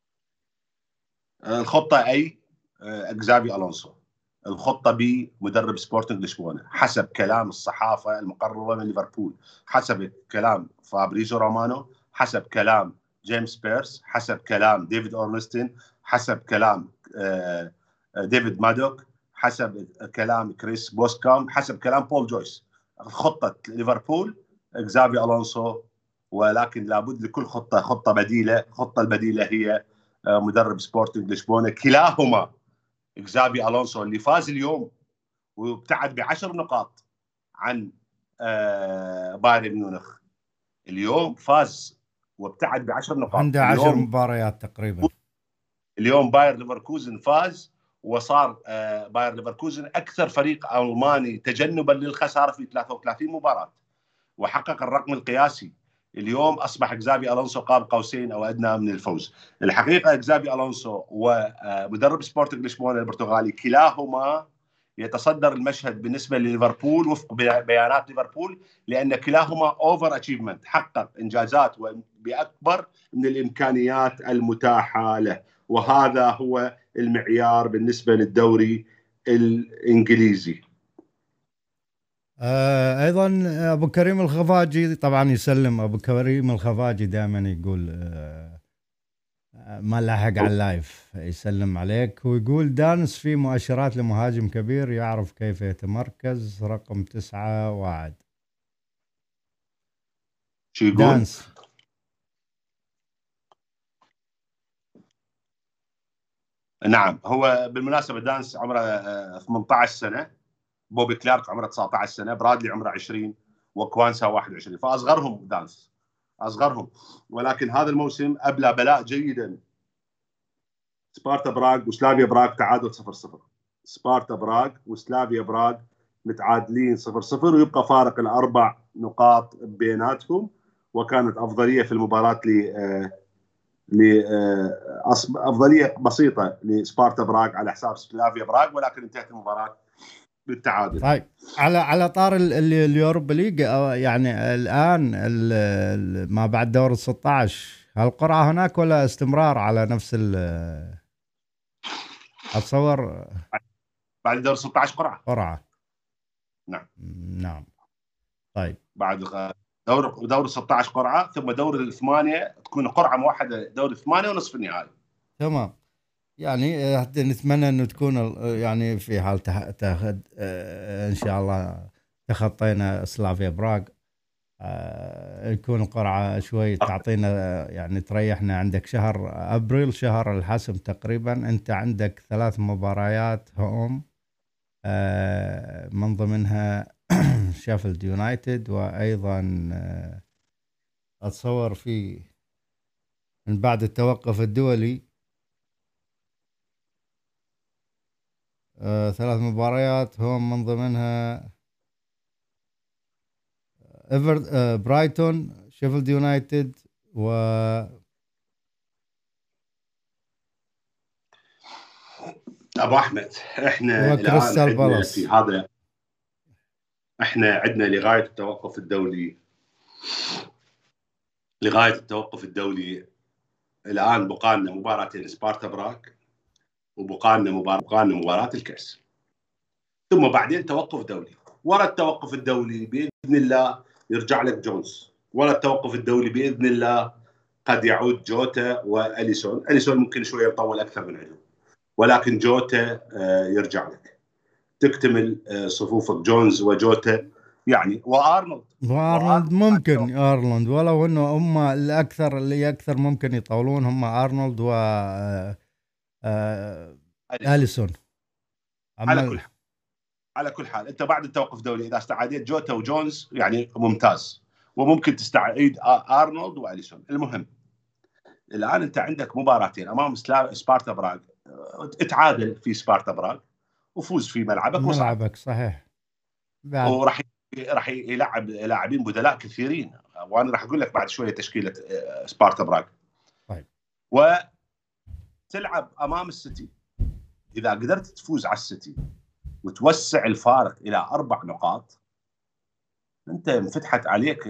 الخطه اي اكزافي الونسو، الخطه بي مدرب سبورتنج لشبونه حسب كلام الصحافه المقربه من ليفربول، حسب كلام فابريزو رومانو، حسب كلام جيمس بيرس، حسب كلام ديفيد اورنستين، حسب كلام ديفيد مادوك، حسب كلام كريس بوسكام، حسب كلام بول جويس. خطه ليفربول اكزافي الونسو. ولكن لابد لكل خطه خطه بديله. الخطه البديله هي مدرب سبورتنج لشبونه. كلاهما اكزافي الونسو اللي فاز اليوم وابتعد ب10 نقاط عن بايرن ميونخ، اليوم فاز وابتعد ب10 نقاط. عنده 10 مباريات تقريبا. اليوم باير ليفركوزن فاز وصار باير ليفركوزن اكثر فريق الماني تجنبا للخساره في 33 مباراه، وحقق الرقم القياسي. اليوم اصبح اكزافي الونسو قاب قوسين او ادنى من الفوز. الحقيقه اكزافي الونسو ومدرب سبورتنج لشبونه البرتغالي كلاهما يتصدر المشهد بالنسبه لليفربول وفق بيانات ليفربول، لان كلاهما اوفر اتشيفمنت، حقق انجازات باكبر من الامكانيات المتاحه له. وهذا هو المعيار بالنسبة للدوري الإنجليزي. ايضا ابو كريم الخفاجي طبعا يسلم. ابو كريم الخفاجي دائما يقول ما لحق على اللايف، يسلم عليك ويقول دانس في مؤشرات لمهاجم كبير يعرف كيف يتمركز، رقم 9 واعد. شو يقول؟ دانس نعم، هو بالمناسبة دانس عمره 18 سنة، بوبي كلارك عمره 19 سنة، برادلي عمره 20، وكوانسا 21، فأصغرهم دانس، أصغرهم. ولكن هذا الموسم أبلى بلاء جيدا. سبارتا براغ وسلافيا براغ تعادل 0-0. سبارتا براغ وسلافيا براغ متعادلين 0-0، ويبقى فارق ال4 نقاط بيناتهم. وكانت أفضلية في المباراة افضليه بسيطه لسبارتا براغ على حساب سلافيا براغ، ولكن انتهت المباراه بالتعادل. طيب، على طار اليوروبا ليج، يعني الان ما بعد دور ال 16، هل قرعه هناك ولا استمرار على نفس اتصور بعد دور 16 قرعه؟ نعم. نعم. طيب، بعد دور 16 قرعه، ثم دور الثمانيه تكون قرعه موحده، دور الثمانيه ونصف النهائي. تمام. يعني حتى نتمنى انه تكون يعني في حال تاخذ ان شاء الله تخطينا سلافيا براغ، يكون القرعه شوي تعطينا، يعني تريحنا. عندك شهر ابريل شهر الحسم تقريبا، انت عندك 3 مباريات هوم، من ضمنها شيفيلد يونايتد، وايضا اتصور في من بعد التوقف الدولي 3 مباريات هم، من ضمنها برايتون، شيفيلد يونايتد، ابو احمد، احنا الان وكريستال عندنا في بالاس. هذا، احنا عندنا لغايه التوقف الدولي، لغايه التوقف الدولي الان بقى لنا مباراتين سبارتا براغ، وبقى لنا مباراه الكاس، ثم بعدين توقف دولي. ورا التوقف الدولي باذن الله يرجع لك جونز، ورا التوقف الدولي باذن الله قد يعود جوتا واليسون. اليسون ممكن شويه يطول اكثر من عندهم، ولكن جوتا يرجع لك، تكتمل صفوفك جونز وجوتا يعني، وارنولد ممكن، ارنولد ولو انه هم الاكثر اللي اكثر ممكن يطولون هم ارنولد و اليسون. على كل حال، على كل حال انت بعد التوقف الدولي اذا استعاديت جوتا وجونز يعني ممتاز، وممكن تستعيد ارنولد واليسون. المهم الان انت عندك مباراتين امام سبارتا براغ، اتعادل في سبارتا براغ وفوز في ملعبك وصعد. ملعبك صحيح. بعد وراح يلعب لاعبين بدلاء كثيرين، وانا راح اقول لك بعد شويه تشكيله سبارتا براغ. طيب، وتلعب امام السيتي. اذا قدرت تفوز على السيتي وتوسع الفارق الى 4 نقاط، انت انفتحت عليك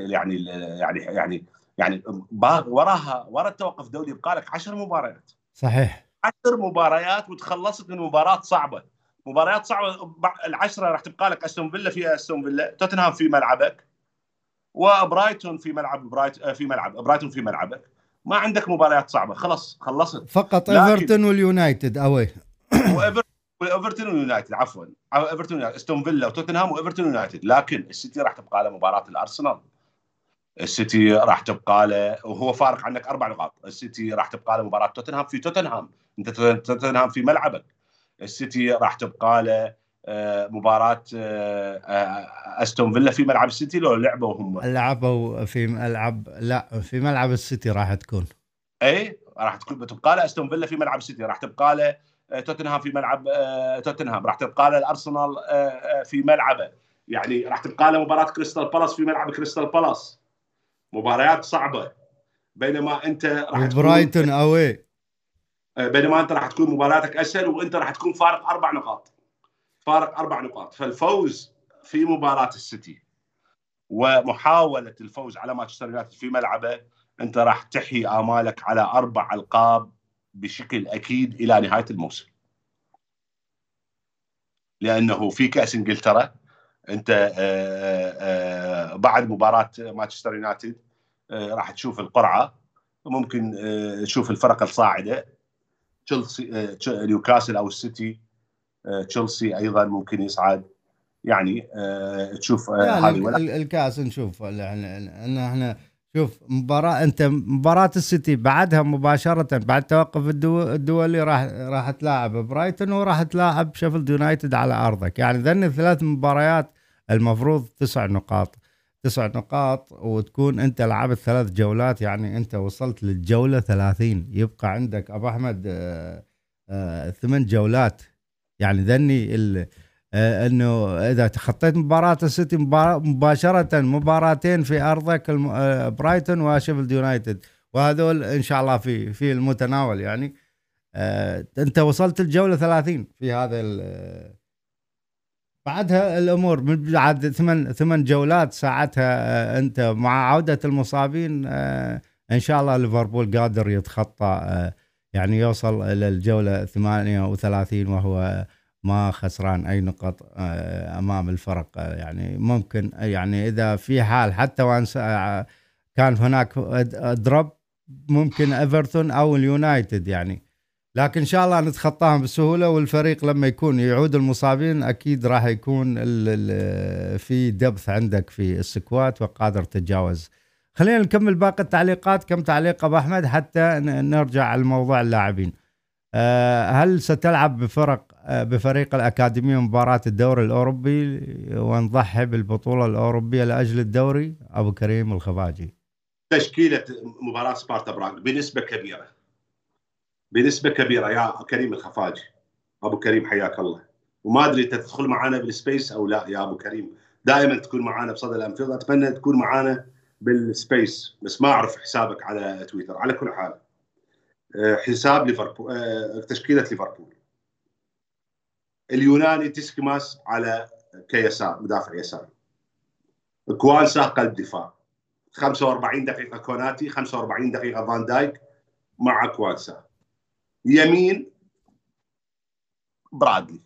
يعني وراها، ورا التوقف الدولي يبقى لك 10 مباريات. صحيح. 10 مباريات وتخلصت من مباراه صعبه، مباريات صعبه. ال10 راح تبقى لك استون فيلا في استون فيلا، توتنهام في ملعبك، وبرايتون في ملعب برايتون في ملعبك. ما عندك مباريات صعبه، خلص خلصت. فقط ايفرتون واليونايتد اوي. وايفرتون ويونايتد، عفوا ايفرتون، استون فيلا وتوتنهام وايفرتون ويونايتد. لكن السيتي راح تبقى له مباراه الارسنال، السيتي راح تبقى له وهو فارق عنك 4 نقاط. السيتي راح تبقى له مباراه توتنهام في توتنهام، انت توتنهام في ملعبك. السيتي راح تبقى له مباراه استون فيلا في ملعب السيتي، لو لعبوا هم لعبوا في ملعب، لا في ملعب السيتي راح تكون. اي راح تبقى له استون فيلا في ملعب السيتي، راح تبقى له توتنهام في ملعب توتنهام، راح تبقى له الارسنال في ملعبه، يعني راح تبقى له مباراه كريستال بالاس في ملعب كريستال بالاس. مباريات صعبه. بينما انت راح تكون وبرايتون اوي، بينما انت راح تكون مباراتك اسهل، وانت راح تكون فارق 4 نقاط، فارق 4 نقاط. فالفوز في مباراه السيتي ومحاوله الفوز على مانشستر يونايتد في ملعبه، انت راح تحيي امالك على 4 القاب بشكل اكيد الى نهايه الموسم، لانه في كاس انجلترا انت بعد مباراه مانشستر يونايتد راح تشوف القرعه، ممكن تشوف الفرق الصاعده، تشيلسي نيوكاسل او السيتي، تشيلسي ايضا ممكن يصعد، يعني تشوف يعني هذه. ولكن الكاس نشوف ان احنا شوف مباراة السيتي بعدها مباشرة بعد توقف الدولي راح تلاعب برايتون وراح تلاعب شيفيلد يونايتد على ارضك، يعني ذني 3 مباريات المفروض 9 نقاط، 9 نقاط، وتكون انت لعبت 3 جولات، يعني انت وصلت للجولة 30، يبقى عندك ابو احمد 8 جولات. يعني ذني انه اذا تخطيت مباراه السيتي مباشره مباراتين في ارضك برايتون وشيفيلد يونايتد، وهذول ان شاء الله في المتناول، يعني انت وصلت الجوله 30 في هذا بعدها الامور من بعد 8 جولات ساعتها انت مع عوده المصابين ان شاء الله ليفربول قادر يتخطى يعني يوصل الى الجوله 38 وهو ما خسران اي نقط امام الفرق، يعني ممكن يعني اذا في حال حتى وان كان هناك دروب ممكن ايفرتون او اليونايتد يعني، لكن ان شاء الله نتخطاهم بسهوله، والفريق لما يكون يعود المصابين اكيد راح يكون في دبث عندك في السكوات وقادر تتجاوز. خلينا نكمل باقي التعليقات، كم تعليق ابو احمد حتى نرجع على موضوع اللاعبين. هل ستلعب بفريق الأكاديمية مباراة الدوري الأوروبي ونضحي بالبطولة الأوروبية لأجل الدوري؟ أبو كريم الخفاجي. تشكيله مباراه سبارتا براغ بنسبه كبيره، بنسبه كبيره يا كريم الخفاجي، ابو كريم حياك الله، وما ادري انت تدخل معنا بالسبيس او لا يا ابو كريم، دائما تكون معنا بصدى الانفيض، اتمنى تكون معنا بالسبيس، بس ما اعرف حسابك على تويتر. على كل حال حساب ليفربول، تشكيله ليفربول: اليوناني تسكماس على كيسار مدافع يسار، كوانسا قلب دفاع، 45 دقيقه كوناتي، 45 دقيقه فان دايك مع كوانسا، يمين برادلي.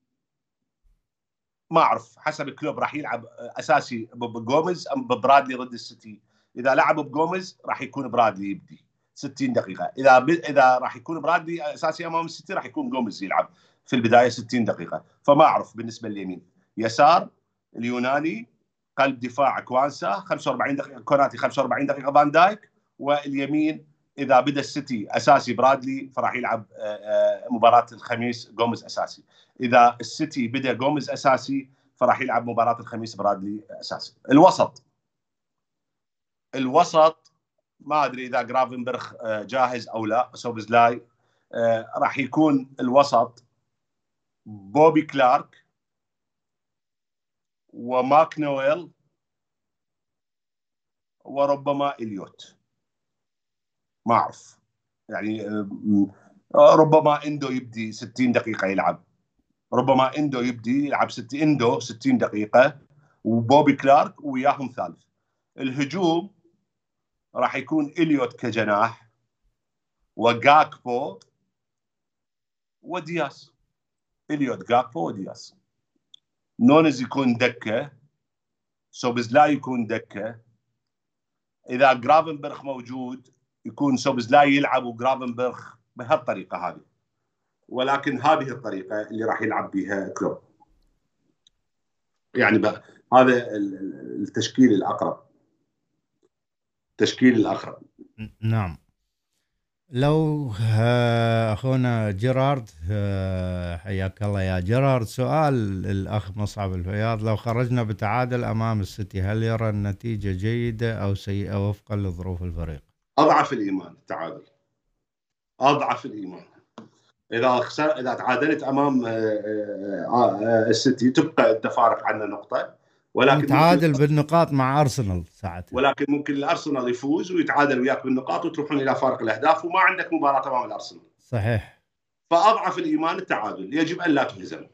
ما اعرف حسب كلوب راح يلعب اساسي بجوميز ام ببرادلي ضد السيتي. اذا لعب بجوميز راح يكون برادلي يبدي 60 دقيقه، اذا راح يكون برادلي اساسي امام السيتي راح يكون جوميز يلعب في البدايه 60 دقيقه. فما اعرف بالنسبه لليمين، يسار اليوناني قلب دفاع كوانسا 45 دقيقه كوناتي، 45 دقيقه فان دايك، واليمين اذا بدا السيتي اساسي برادلي فراح يلعب مباراه الخميس جوميز اساسي. اذا السيتي بدا جوميز اساسي فراح يلعب مباراه الخميس برادلي اساسي. الوسط ما ادري اذا جرافنبرخ جاهز او لا، سوبزلاي راح يكون الوسط بوبي كلارك وماك نويل وربما إليوت، ما اعرف يعني ربما اندو يبدي 60 دقيقه يلعب، ربما اندو يبدي يلعب 60 دقيقه وبوبي كلارك وياهم ثالث. الهجوم راح يكون إليوت كجناح وجاكبو ودياس، إليوت جاكبو ودياس. نونز يكون دكه، سوبزلاي يكون دكه، اذا جرافنبرخ موجود يكون سوبزلاي يلعب وجرافنبرخ بهالطريقه هذه، ولكن هذه الطريقه اللي راح يلعب بها كلوب، يعني هذا التشكيل الاقرب، التشكيل الاقرب. نعم. لو اخونا جيرارد حياك الله يا جيرارد، سؤال الاخ مصعب الفياض: لو خرجنا بتعادل امام السيتي هل يرى النتيجة جيدة او سيئة وفقا لظروف الفريق؟ اضعف الايمان التعادل، اضعف الايمان. اذا تعادلت امام السيتي تبقى انت فارق عنا نقطه، ولكن نتعادل بالنقاط مع ارسنال ساعتها، ولكن ممكن الارسنال يفوز ويتعادل وياك بالنقاط وتروحون الى فارق الاهداف وما عندك مباراه امام الارسنال. صحيح. فاضعف الايمان التعادل، يجب ان لا تهزم،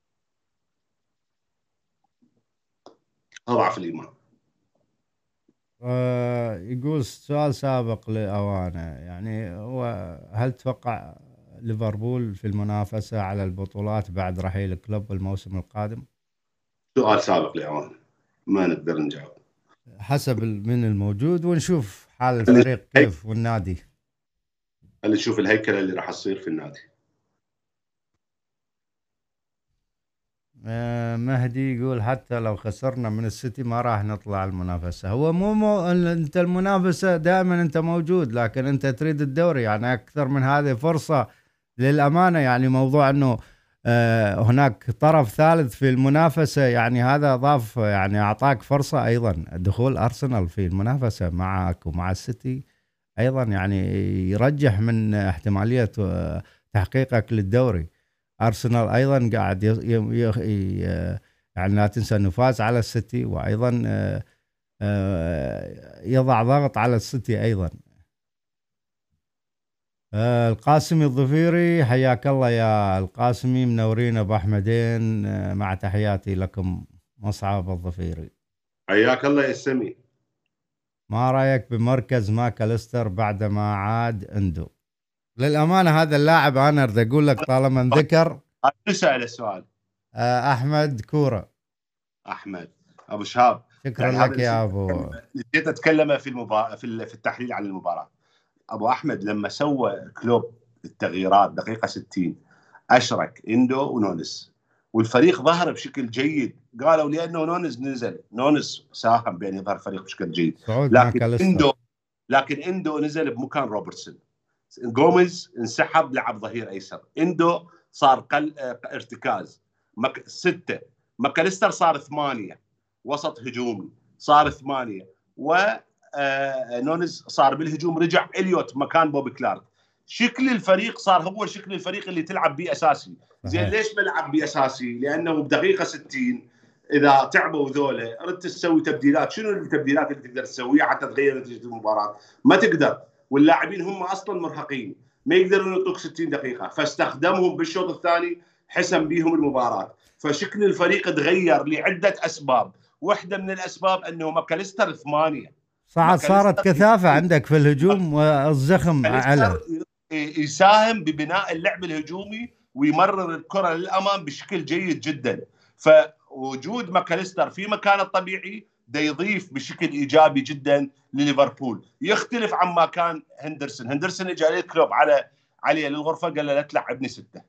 اضعف الايمان. يقول سؤال سابق لأوانه، يعني هو هل تتوقع ليفربول في المنافسة على البطولات بعد رحيل كلوب الموسم القادم؟ سؤال سابق لأوان، ما نقدر نجاوب. حسب من الموجود، ونشوف حال اللي الفريق كيف والنادي. نشوف الهيكلة اللي راح تصير في النادي. مهدي يقول حتى لو خسرنا من السيتي ما راح نطلع المنافسة. هو انت المنافسة دائما انت موجود، لكن انت تريد الدوري، يعني اكثر من هذه فرصة للأمانة. يعني موضوع انه هناك طرف ثالث في المنافسة، يعني هذا ضاف، يعني اعطاك فرصة ايضا دخول ارسنال في المنافسة معك ومع السيتي ايضا، يعني يرجح من احتمالية تحقيقك للدوري. ارسنال ايضا قاعد يعني لا تنسى انه فاز على السيتي، وايضا يضع ضغط على السيتي ايضا. القاسمي الظفيري، حياك الله يا القاسمي، منورين ابو احمدين. مع تحياتي لكم مصعب الظفيري. حياك الله يا سمي. ما رايك بمركز ماكاليستر بعدما عاد اندو؟ للامانه هذا اللاعب انا اريد اقول لك طالما انذكر. نسأل السؤال. احمد كوره. احمد ابو شهاب. شكرا يعني لك هذا يا ابو. نسيت اتكلم في المباراة في التحليل عن المباراة. ابو احمد لما سوى كلوب التغييرات دقيقة 60 اشرك اندو ونونس، والفريق ظهر بشكل جيد. قالوا لانه نونس نزل، نونس ساهم بان يظهر الفريق بشكل جيد. سعود لكن ماكاليستر. اندو لكن اندو نزل بمكان روبرتسون. جوميز انسحب لعب ظهير ايسر، اندو صار ارتكاز 6، ماكاليستر صار 8 وسط هجومي، صار 8 ونونز صار بالهجوم، رجع اليوت مكان بوبي كلارك. شكل الفريق صار هو شكل الفريق اللي تلعب به اساسي. زين ليش بلعب به اساسي؟ لانه بدقيقه 60 اذا تعبوا ذولا ردت تسوي تبديلات. شنو التبديلات اللي تقدر تسويها حتى تغير نتيجه المباراه؟ ما تقدر، واللاعبين هم اصلا مرهقين ما يقدرون يعطوك 60 دقيقه، فاستخدمهم بالشوط الثاني حسم بيهم المباراه. فشكل الفريق تغير لعده اسباب، واحده من الاسباب انه ماكاليستر 8. صارت كثافه عندك في الهجوم والزخم على يساهم ببناء اللعب الهجومي ويمرر الكره للامام بشكل جيد جدا. فوجود ماكاليستر في مكانه الطبيعي ده يضيف بشكل ايجابي جدا لليفربول. يختلف عما كان هندرسون اجى عليه كلوب عليه للغرفه قال له لا تلعبني 6،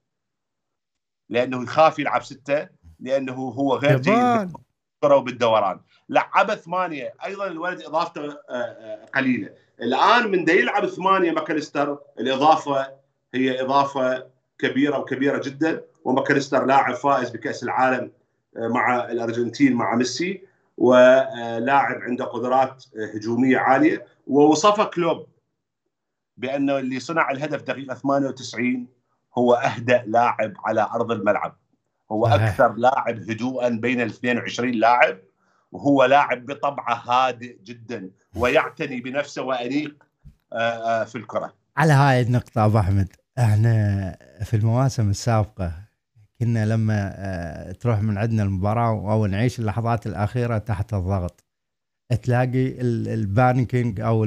لانه يخاف يلعب 6 لانه هو غير جيد بالكره وبالدوران. لعبه 8 ايضا، الولد اضافته قليله. الان من دا يلعب 8 ماكاليستر الاضافه هي اضافه كبيره وكبيره جدا. وماكاليستر لاعب فائز بكاس العالم مع الارجنتين مع ميسي، ولاعب عنده قدرات هجوميه عاليه. ووصفه كلوب بانه اللي صنع الهدف دقيقه 98 هو اهدأ لاعب على ارض الملعب، هو صحيح. اكثر لاعب هدوءا بين ال 22 لاعب، وهو لاعب بطبعه هادئ جدا ويعتني بنفسه وانيق في الكره. على هاي النقطة أبو أحمد، احنا في المواسم السابقة كنا لما تروح من عندنا المباراة أو نعيش اللحظات الأخيرة تحت الضغط، تلاقي البانكينج أو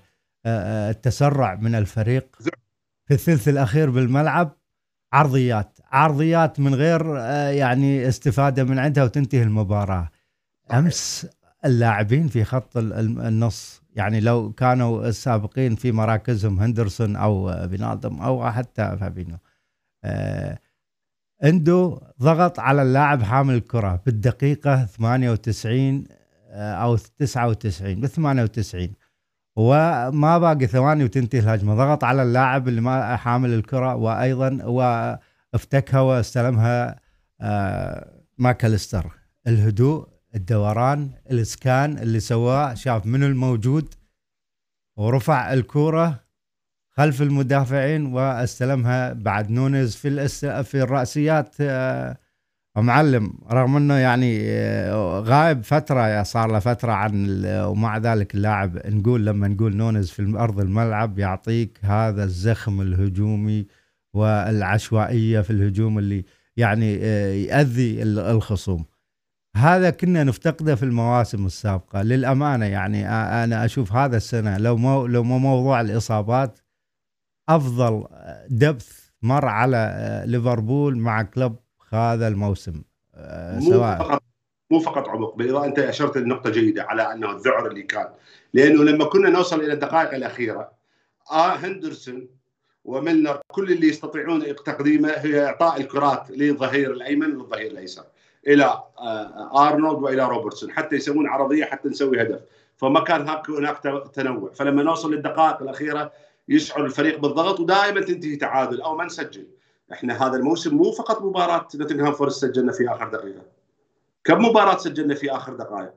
التسرع من الفريق في الثلث الأخير بالملعب، عرضيات من غير يعني استفادة من عندها وتنتهي المباراة. أمس اللاعبين في خط النص، يعني لو كانوا السابقين في مراكزهم هندرسون أو بنادم أو حتى فابينو، عنده ضغط على اللاعب حامل الكرة بالدقيقة 98 أو 99 ب98، وما باقي ثواني وتنتهي الهجمة. ضغط على اللاعب اللي ما حامل الكرة، وأيضا وافتكها واستلمها ماكاليستر. الهدوء، الدوران، الاسكان اللي سواه، شاف من الموجود ورفع الكرة خلف المدافعين واستلمها بعد نونز في الرأسيات. معلم رغم انه يعني غايب فترة، صار له فترة عن، ومع ذلك اللاعب لما نقول نونز في أرض الملعب يعطيك هذا الزخم الهجومي والعشوائية في الهجوم اللي يعني يؤذي الخصوم. هذا كنا نفتقده في المواسم السابقة للأمانة. يعني أنا أشوف هذا السنة لو مو موضوع الإصابات، أفضل دبث مر على ليفربول مع كلوب هذا الموسم. مو سواء فقط مو فقط عمق، بالاضافه انت اشرت لنقطه جيده على انه الذعر اللي كان، لانه لما كنا نوصل الى الدقائق الاخيره هندرسون وميلنر كل اللي يستطيعون تقديمه هي اعطاء الكرات للظهير الايمن للظهير الايسر، الى ارنولد والى روبرتسون حتى يسوون عرضيه حتى نسوي هدف. فما كان هناك تنوع. فلما نوصل للدقائق الاخيره يشعر الفريق بالضغط ودائما تنتهي تعادل او ما نسجل. احنا هذا الموسم مو فقط مباراه نوتنغهام فورست سجلنا في اخر دقيقه، كم مباراه سجلنا في اخر دقائق؟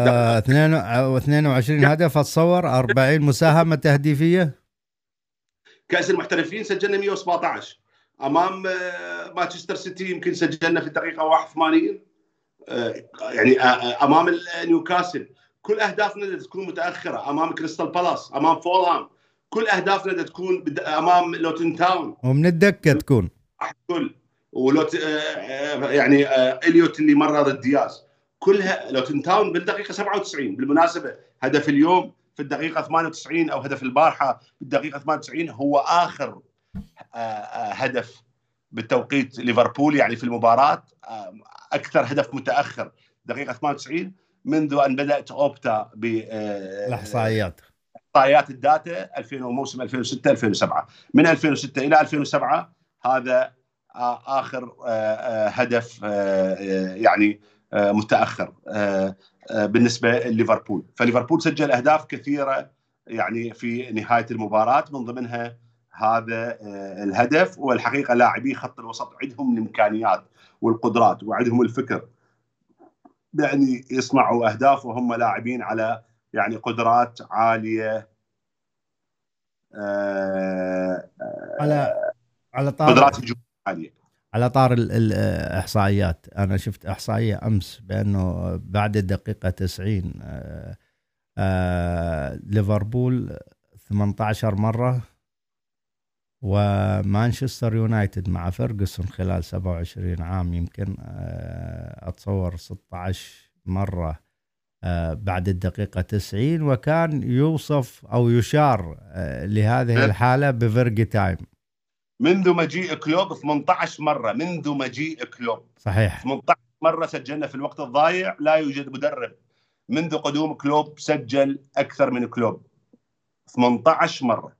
22 هدف، اتصور 40 مساهمة تهديفية. كاس المحترفين سجلنا 117 امام مانشستر سيتي، يمكن سجلنا في الدقيقه 81. يعني امام نيوكاسل كل اهدافنا تكون متاخره، امام كريستال بالاس، امام فولهام كل اهدافنا تكون امام لوتن تاون ومن الدكة تكون كل ولوت يعني اليوت اللي مرر الدياز كلها لوتن تاون بالدقيقه 97. بالمناسبه هدف اليوم في الدقيقه 98 او هدف البارحه في الدقيقه 98 هو اخر هدف بالتوقيت ليفربول يعني في المباراه، اكثر هدف متاخر دقيقه 98 منذ ان بدات اوبتا الاحصائيات احصائيات الداتا 2000 وموسم 2006 2007. من 2006 الى 2007 هذا اخر هدف يعني متاخر بالنسبه لليفربول. فليفربول سجل اهداف كثيره يعني في نهايه المباراه، من ضمنها هذا الهدف. والحقيقه لاعبي خط الوسط عندهم الامكانيات والقدرات وعندهم الفكر يعني يصنعوا اهداف، وهم لاعبين على يعني قدرات عاليه، على على طار قدرات هجوميه عاليه. على طار الإحصائيات. أنا شفت إحصائية أمس بأنه بعد الدقيقة 90 ليفربول 18 مرة، ومانشستر يونايتد مع فيرغسون خلال 27 عام يمكن أتصور 16 مرة بعد الدقيقة 90. وكان يوصف أو يشار لهذه الحالة بفيرجي تايم. منذ مجيء كلوب 18 مرة، منذ مجيء كلوب صحيح 18 مرة سجلنا في الوقت الضايع. لا يوجد مدرب منذ قدوم كلوب سجل أكثر من كلوب 18 مرة.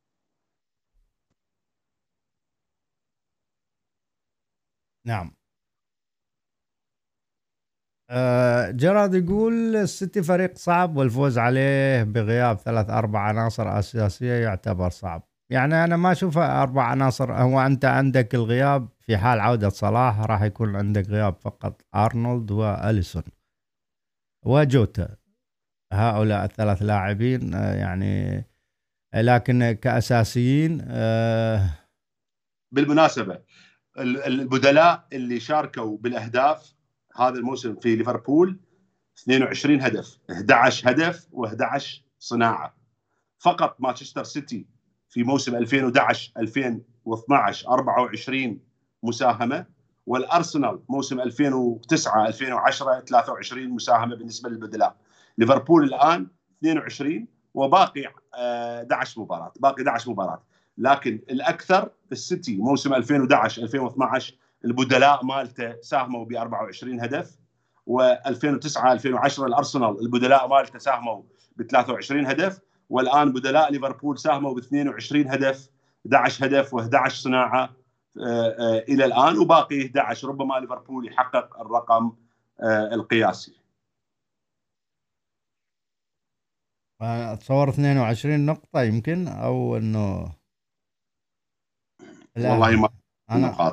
نعم. جراد يقول السيتي فريق صعب والفوز عليه بغياب 3-4 عناصر أساسية يعتبر صعب. يعني أنا ما أشوف 4 عناصر. هو أنت عندك الغياب في حال عودة صلاح، راح يكون عندك غياب فقط أرنولد وأليسون وجوتا، هؤلاء الثلاث لاعبين يعني، لكن كأساسيين. بالمناسبة البدلاء اللي شاركوا بالأهداف هذا الموسم في ليفربول 22 هدف، 11 هدف و11 صناعة. فقط مانشستر سيتي في موسم 2011 2012 24 مساهمة، والأرسنال موسم 2009 2010 23 مساهمة بالنسبة للبدلاء. ليفربول الآن 22 وباقي 11 مباراة، باقي 11 مباراة. لكن الأكثر السيتي موسم 2011 2012 البدلاء مالته ساهموا ب 24 هدف، و2009 2010 الأرسنال البدلاء مالته ساهموا ب 23 هدف، والان بدلاء ليفربول ساهموا ب 22 هدف، 11 هدف و11 صناعه الى الان، وباقي 11. ربما ليفربول يحقق الرقم القياسي. اتصور 22 نقطة يمكن، او انه والله ما انا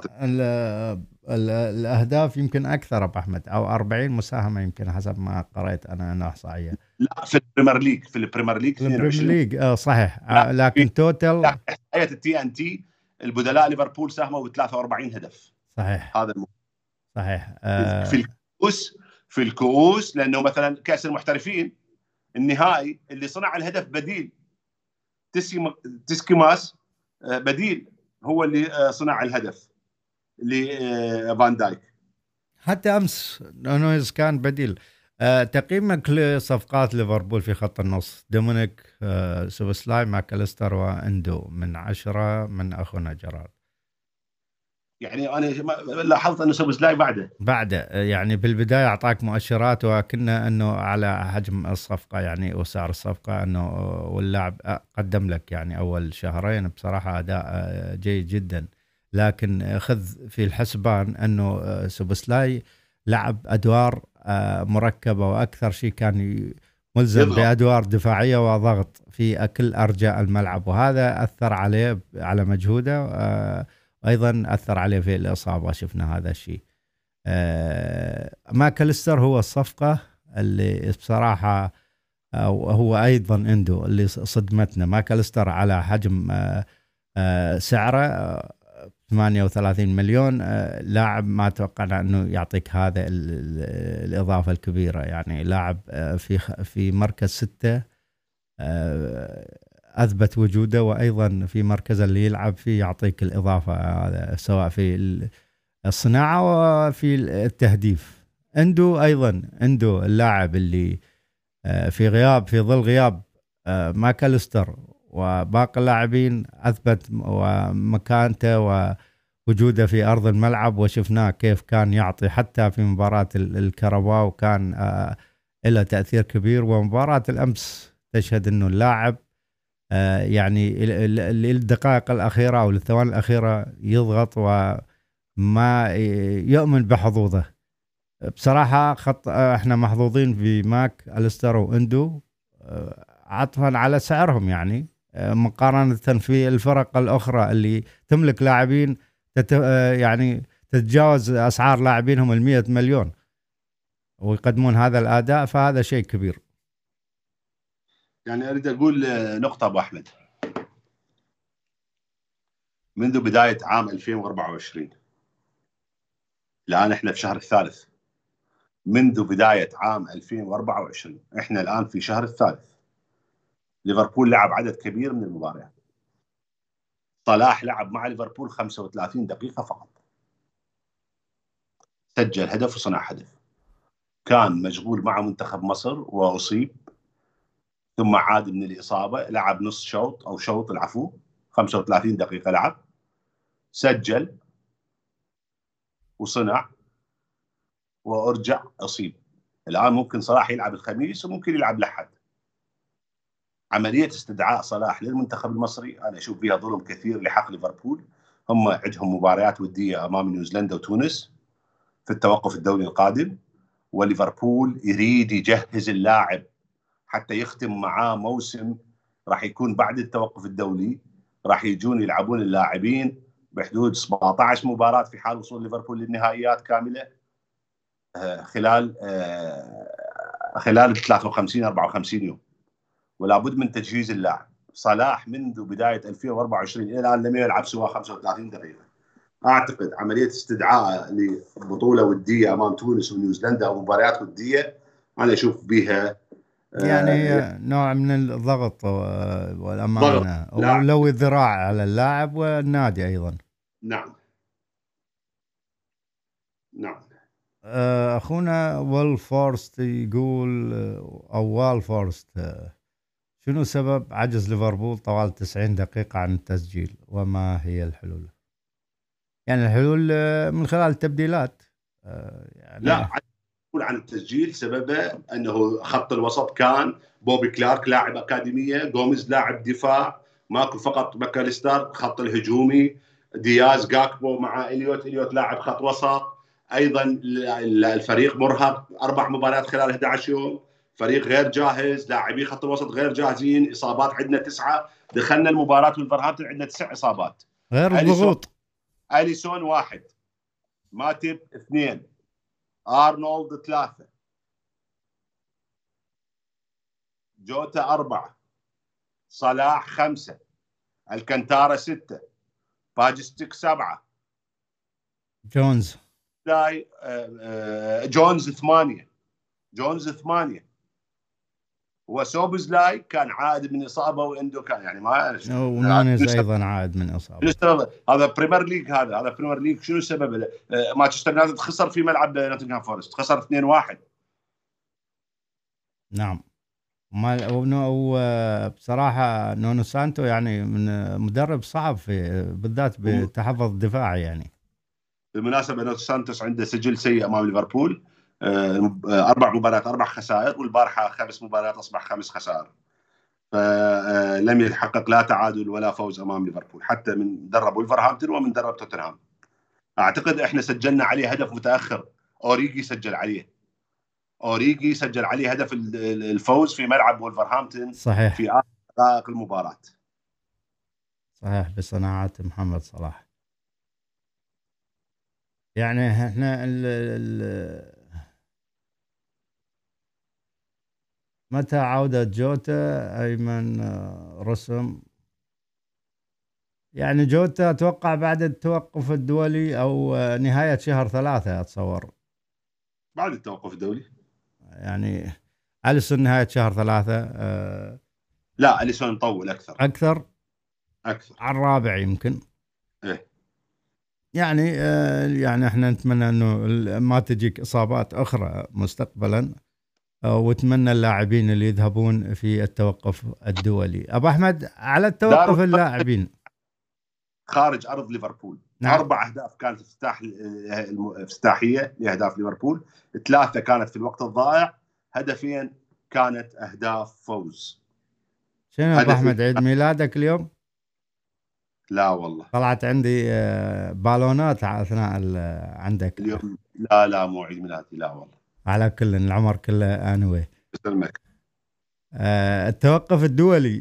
الاهداف يمكن اكثر ابو احمد، او 40 مساهمة يمكن حسب ما قرأت انا احصائية. لا في البريمير ليج، في البريمير ليج البريمير 22. ليج صحيح. لكن توتال احصائيه التي ان تي البدلاء ليفربول ساهموا ب 43 هدف. صحيح هذا صحيح. في الكؤوس لانه مثلا كاس المحترفين النهائي اللي صنع الهدف بديل تسكيماس بديل هو اللي صنع الهدف لفان دايك. حتى امس نونيز كان بديل. تقييمك لصفقات ليفربول في خط النص، دومينيك، سوبوسلاي، ماكاليستر، واندو، من 10 من اخونا جراد؟ يعني انا لاحظت انه سوبوسلاي بعد يعني بالبداية أعطاك مؤشرات وكنا أنه على حجم الصفقة يعني وسعر الصفقة أنه واللاعب قدم لك يعني أول شهرين بصراحة أداء جيد جدا، لكن خذ في الحسبان أنه سوبوسلاي لعب أدوار مركبة، وأكثر شيء كان ملزم يضغط. بأدوار دفاعية وضغط في كل أرجاء الملعب، وهذا أثر عليه على مجهوده، أيضا أثر عليه في الإصابة، شفنا هذا الشيء. ماكاليستر هو الصفقة اللي بصراحة هو أيضا عنده اللي صدمتنا. ماكاليستر على حجم سعره 38 مليون، لاعب ما توقعنا أنه يعطيك هذا الإضافة الكبيرة، يعني لاعب في مركز 6 أثبت وجوده، وأيضا في مركز اللي يلعب فيه يعطيك الإضافة هذا، سواء في الصناعة وفي التهديف. عنده اللاعب اللي في ظل غياب ماكاليستر وباقي اللاعبين أثبت مكانته ووجوده في أرض الملعب، وشفناه كيف كان يعطي حتى في مباراة الكرباو، كان له تأثير كبير. ومباراة الأمس تشهد أنه اللاعب يعني الدقائق الأخيرة أو الثواني الأخيرة يضغط وما يؤمن بحظوظه. بصراحة احنا محظوظين بماك أليستر وإندو عطفا على سعرهم، يعني مقارنة في الفرق الأخرى اللي تملك لاعبين يعني تتجاوز أسعار لاعبينهم 100 مليون ويقدمون هذا الأداء، فهذا شيء كبير. يعني اريد اقول نقطه ابو احمد. منذ بدايه عام 2024 الان احنا في شهر الثالث، منذ بدايه عام 2024 احنا الان في شهر الثالث، ليفربول لعب عدد كبير من المباريات. صلاح لعب مع ليفربول 35 دقيقه فقط، سجل هدف وصنع هدف، كان مشغول مع منتخب مصر واصيب، ثم عاد من الاصابه، لعب نص شوط او شوط العفو، 35 دقيقه لعب، سجل وصنع وارجع اصيب. الان ممكن صلاح يلعب الخميس وممكن يلعب الاحد. عمليه استدعاء صلاح للمنتخب المصري انا اشوف فيها ظلم كثير لحق ليفربول. هم عندهم مباريات وديه امام نيوزيلندا وتونس في التوقف الدولي القادم، وليفربول يريد يجهز اللاعب حتى يختم معاه موسم راح يكون بعد التوقف الدولي، راح يجون يلعبون اللاعبين بحدود 17 مباراة في حال وصول ليفربول للنهائيات كاملة خلال 53 54 يوم، ولا بد من تجهيز اللاعب. صلاح منذ بداية 2024 إلى الآن لم يلعب سوى 35 دقيقة. أعتقد عملية استدعاء لبطولة ودية أمام تونس ونيوزيلندا أو مباريات ودية أنا أشوف بها يعني نوع من الضغط ضغط. والأمانة ولو الذراع على اللاعب والنادي أيضا. نعم نعم. أخونا والفورست يقول أو والفورست، شنو سبب عجز ليفربول طوال 90 دقيقة عن التسجيل، وما هي الحلول؟ يعني الحلول من خلال التبديلات يعني. لا، عن التسجيل سببه انه خط الوسط كان بوبي كلارك لاعب اكاديميه، جوميز لاعب دفاع، ماكو فقط ماكاليستر خط الهجومي، دياز جاكبو مع اليوت لاعب خط وسط. ايضا الفريق مرهق، 4 مباريات خلال 11 يوم، فريق غير جاهز، لاعبي خط الوسط غير جاهزين، اصابات عندنا 9، دخلنا المباراه والفرهامبتون عندنا 9 اصابات. غير الضغوط. اليسون 1، ماتب 2، ارنولد 3، جوتا 4، صلاح 5، الكنتارا 6، باجستيك 7، جونز جونز 8، وسوبوزلاي كان عائد من اصابه، واندو كان يعني ما ونونيز ايضا عائد من اصابه. هذا بريمير ليج، هذا بريمير ليج. شنو السبب؟ مانشستر يونايتد خسر في ملعب نوتنغهام فورست، خسر 2-1. نعم. بصراحه نونو سانتو يعني من مدرب صعب في بالذات بالتحفظ الدفاعي يعني. بالمناسبه نونو سانتوس عنده سجل سيء امام ليفربول، 4 مباريات 4 خسائر، والبارحه 5 مباريات اصبح 5 خسائر. فلم يتحقق لا تعادل ولا فوز امام ليفربول، حتى من درب ولفرهامبتون ومن درب توتنهام. اعتقد احنا سجلنا عليه هدف متاخر، اوريجي سجل عليه هدف الفوز في ملعب ولفرهامبتون صحيح في اخر دقائق المباراه. صحيح بصناعات محمد صلاح. يعني احنا متى عودة جوتا أيمن رسم؟ يعني جوتا أتوقع بعد التوقف الدولي أو نهاية شهر 3 أتصور. بعد التوقف الدولي يعني أليسون نهاية شهر 3. لا أليسون مطول أكثر على الرابع يمكن. إيه. يعني احنا نتمنى انه ما تجيك اصابات اخرى مستقبلا، واتمنى اللاعبين اللي يذهبون في التوقف الدولي. ابو احمد على التوقف اللاعبين خارج ارض ليفربول. نعم. 4 أهداف كانت افتتاحيه لاهداف ليفربول، 3 كانت في الوقت الضائع، 2 كانت اهداف فوز. شنو ابو احمد عيد ميلادك اليوم؟ لا والله طلعت عندي بالونات اثناء عندك اليوم. لا مو عيد ميلادي، لا والله. على كل العمر كله انوي. يسلمك. التوقف الدولي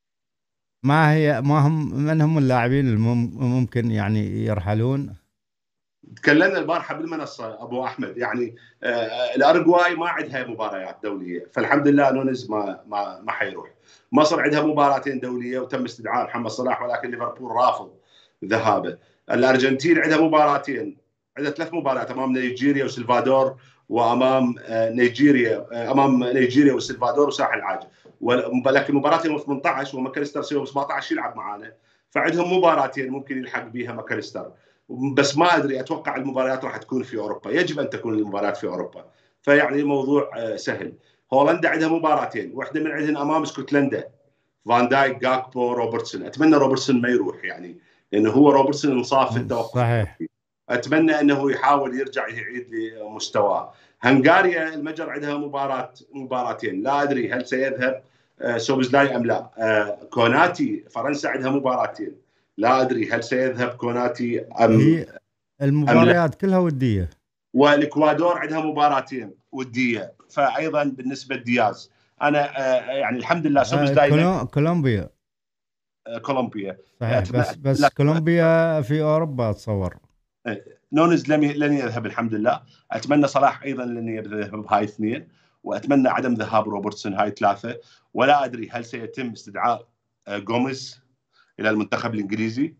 من هم اللاعبين الممكن يعني يرحلون؟ تكلمنا البارحه بالمنصه ابو احمد، يعني الارجواي ما عندها مباريات دوليه، فالحمد لله نونز ما حيروح. مصر عندها مباراتين دوليه وتم استدعاء محمد صلاح، ولكن ليفربول رافض ذهابه. الارجنتين عندها مباراتين، عندها 3 مباريات امام نيجيريا وسلفادور، وامام نيجيريا وسلفادور وساحل العاج. ولكن مباراتين يوم 18 وماكاليستر يوم 17 يلعب معانا، فعندهم مباراتين ممكن يلحق بها ماكاليستر. بس ما ادري، اتوقع المباريات راح تكون في اوروبا، يجب ان تكون المباريات في اوروبا، فيعني الموضوع سهل. هولندا عندها مباراتين، واحده من عندهم امام اسكتلندا، فان دايك جاكبو روبرتسون. اتمنى روبرتسون ما يروح، يعني لانه هو روبرتسون انصاف في التوقف. صحيح. اتمنى انه يحاول يرجع يعيد لمستواه. هنغاريا المجر عندها مباراتين، لا ادري هل سيذهب سوبوزلاي ام لا. كوناتي فرنسا عندها مباراتين، لا ادري هل سيذهب كوناتي ام. هي المباريات كلها وديه، والاكوادور عندها مباراتين وديه. فايضا بالنسبه لدياز انا يعني الحمد لله سوبوزلاي كولومبيا صحيح. بس كولومبيا في اوروبا اتصور. نونز لن يذهب الحمد لله. اتمنى صلاح ايضا لن يذهب، هاي 2، واتمنى عدم ذهاب روبرتسون، هاي 3. ولا ادري هل سيتم استدعاء جوميز الى المنتخب الانجليزي.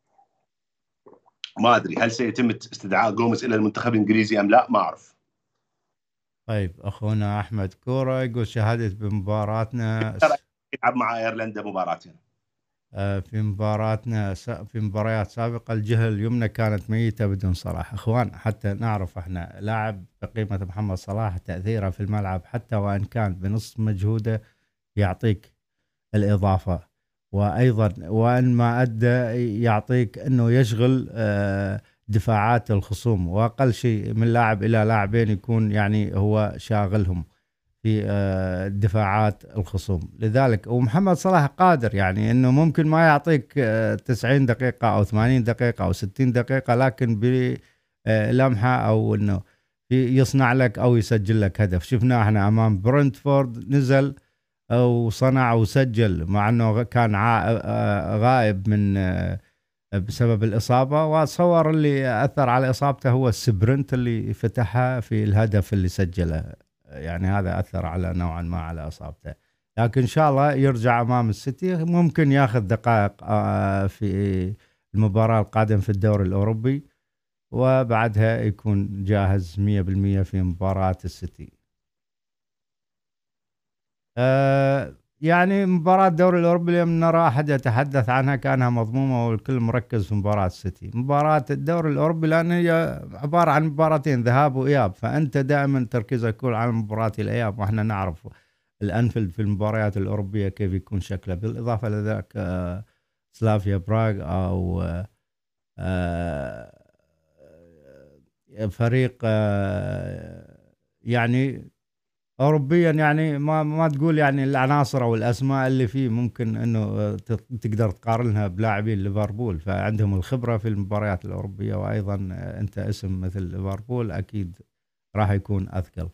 ما ادري هل سيتم استدعاء جوميز الى المنتخب الانجليزي ام لا، ما اعرف. طيب اخونا احمد كوره يقول شهادة بمباراتنا يلعب مع ايرلندا مباراتين. في مباريات سابقة الجهة اليمنى كانت ميتة بدون صلاح. اخوان حتى نعرف احنا لاعب بقيمة محمد صلاح تأثيره في الملعب حتى وان كان بنص مجهوده يعطيك الإضافة، وايضا وان ما ادى يعطيك انه يشغل دفاعات الخصوم، واقل شيء من لاعب الى لاعبين يكون يعني هو شاغلهم في دفاعات الخصوم. لذلك ومحمد صلاح قادر يعني انه ممكن ما يعطيك 90 دقيقة او 80 دقيقة او 60 دقيقة، لكن بلمحة او انه يصنع لك او يسجل لك هدف. شفناه احنا امام برنتفورد، نزل وصنع وسجل مع انه كان غائب من بسبب الإصابة، واتصور اللي أثر على إصابته هو السبرنت اللي فتحها في الهدف اللي سجله، يعني هذا أثر على نوعا ما على إصابته. لكن إن شاء الله يرجع أمام السيتي، ممكن ياخذ دقائق في المباراة القادمة في الدوري الأوروبي، وبعدها يكون جاهز 100% في مباراة السيتي. يعني مباراة الدوري الأوروبي اليوم نرى أحد يتحدث عنها كأنها مضمومة والكل مركز في مباراة السيتي. مباراة الدوري الأوروبي لأن هي عبارة عن مباراتين ذهاب وإياب، فأنت دائما تركيزك يكون على مباراة الإياب، وإحنا نعرف الأنفيلد في المباريات الأوروبية كيف يكون شكله. بالإضافة لذلك سلافيا براغ أو فريق يعني أوروبيا، يعني ما تقول يعني العناصر أو الأسماء اللي فيه ممكن أنه تقدر تقارنها بلاعبين ليفربول، فعندهم الخبرة في المباريات الأوروبية، وأيضا أنت اسم مثل ليفربول أكيد راح يكون أثقل.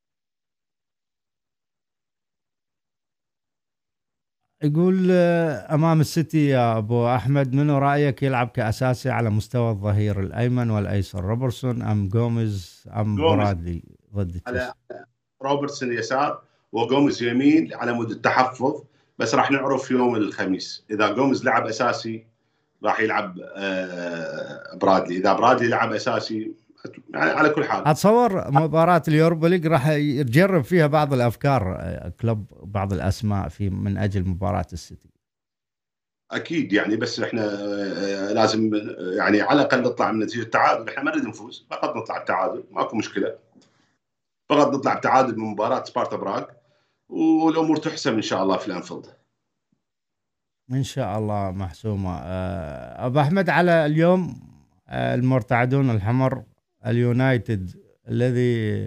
يقول أمام السيتي يا أبو أحمد، منو رأيك يلعب كأساسي على مستوى الظهير الأيمن والأيسر، روبرتسون أم جوميز أم جوميز برادلي ضد على تشيلسي؟ روبرتسون يسار وجوميز يمين على مود التحفظ، بس راح نعرف يوم الخميس اذا جوميز لعب اساسي راح يلعب برادلي، اذا برادلي لعب اساسي يعني على كل حال. اتصور مباراة اليوروبا ليج راح يجرب فيها بعض الافكار كلوب، بعض الاسماء في من اجل مباراة السيتي. اكيد يعني، بس احنا لازم يعني على الاقل نطلع من نتيجه تعادل، احنا ما نريد نفوز، فقط نطلع بتعادل ماكو مشكله، فقط نطلع بتعادل من مباراه سبارتا براغ والامور تحسم ان شاء الله في الانفيلد. ان شاء الله محسومة. ابو احمد، على اليوم المرتعدون الحمر اليونايتد الذي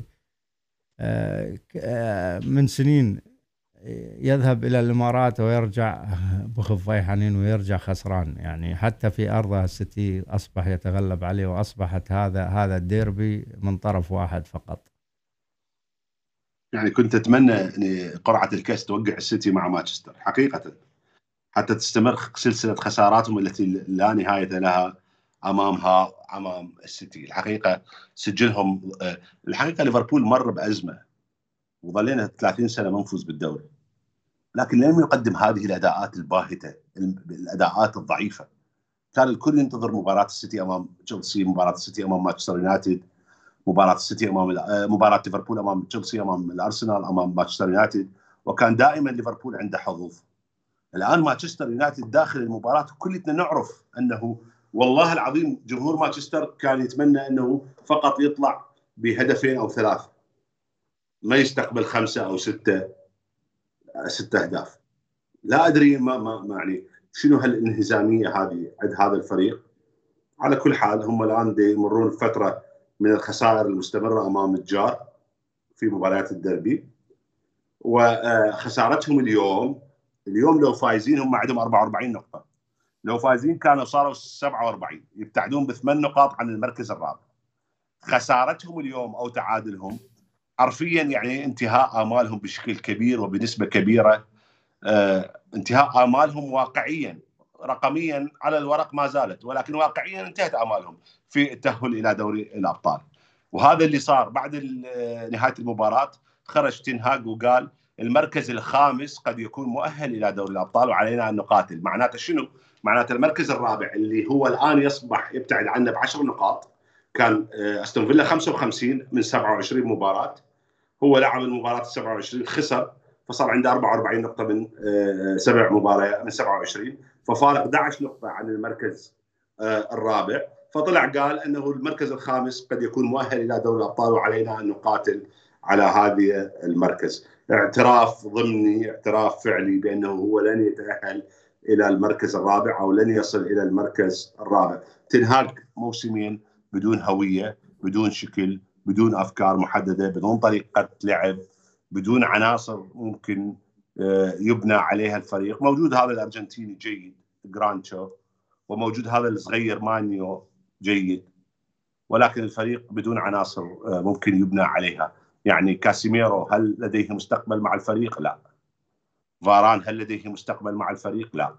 من سنين يذهب إلى الإمارات ويرجع بخفي حنين ويرجع خسران، يعني حتى في أرضه السيتي أصبح يتغلب عليه، وأصبحت هذا الديربي من طرف واحد فقط. يعني كنت اتمنى ان قرعه الكاس توقع السيتي مع مانشستر حقيقه، حتى تستمر سلسله خساراتهم التي لا نهايه لها امام السيتي. الحقيقه سجلهم الحقيقه ليفربول مر بازمه وظلينا 30 سنه ما نفوز بالدوري، لكن لم يقدم هذه الاداءات الباهته، الاداءات الضعيفه. كان الكل ينتظر مباراه السيتي امام تشيلسي، مباراه السيتي امام مانشستر يونايتد، مباراه السيتي امام مباراه ليفربول امام تشيلسي، امام الارسنال، امام مانشستر يونايتد، وكان دائما ليفربول عنده حظوظ. الان مانشستر يونايتد داخل المباراه كلنا نعرف انه والله العظيم جمهور مانشستر كان يتمنى انه فقط يطلع بهدفين او ثلاثه، ما يستقبل خمسه او ستة اهداف. لا ادري ما يعني شنو هالانهزاميه هذه عند هذا الفريق. على كل حال هم الان يمرون فتره من الخسائر المستمره امام الجار في مباريات الدربي، وخسارتهم اليوم لو فايزين هم عندهم 44 نقطه، لو فايزين كانوا صاروا 47، يبتعدون ب8 نقاط عن المركز الرابع. خسارتهم اليوم او تعادلهم حرفيا يعني انتهاء امالهم بشكل كبير وبنسبه كبيره. انتهاء امالهم واقعيا، رقميا على الورق ما زالت، ولكن واقعيا انتهت امالهم في التاهل الى دوري الابطال. وهذا اللي صار بعد نهايه المباراه. خرج تنهاج وقال المركز الخامس قد يكون مؤهل الى دوري الابطال وعلينا ان نقاتل. معناته شنو؟ معناته المركز الرابع اللي هو الان يصبح يبتعد عنه ب10 نقاط، كان استون فيلا 55 من 27 مباراه، هو لعب المباراه 27 خسر، فصار عنده 44 نقطه من 7 مباريات من 27، ففارق 11 نقطه عن المركز الرابع. فطلع قال انه المركز الخامس قد يكون مؤهل الى دوري الابطال وعلينا ان نقاتل على هذه المركز. اعتراف ضمني، اعتراف فعلي بانه هو لن يتاهل الى المركز الرابع او لن يصل الى المركز الرابع. تنهاج موسمين بدون هويه، بدون شكل، بدون افكار محدده، بدون طريقه لعب، بدون عناصر ممكن يبنى عليها الفريق. موجود هذا الارجنتيني جيد جرانشو، وموجود هذا الصغير مانيو جيد، ولكن الفريق بدون عناصر ممكن يبنى عليها. يعني كاسيميرو هل لديه مستقبل مع الفريق؟ لا. فاران هل لديه مستقبل مع الفريق؟ لا.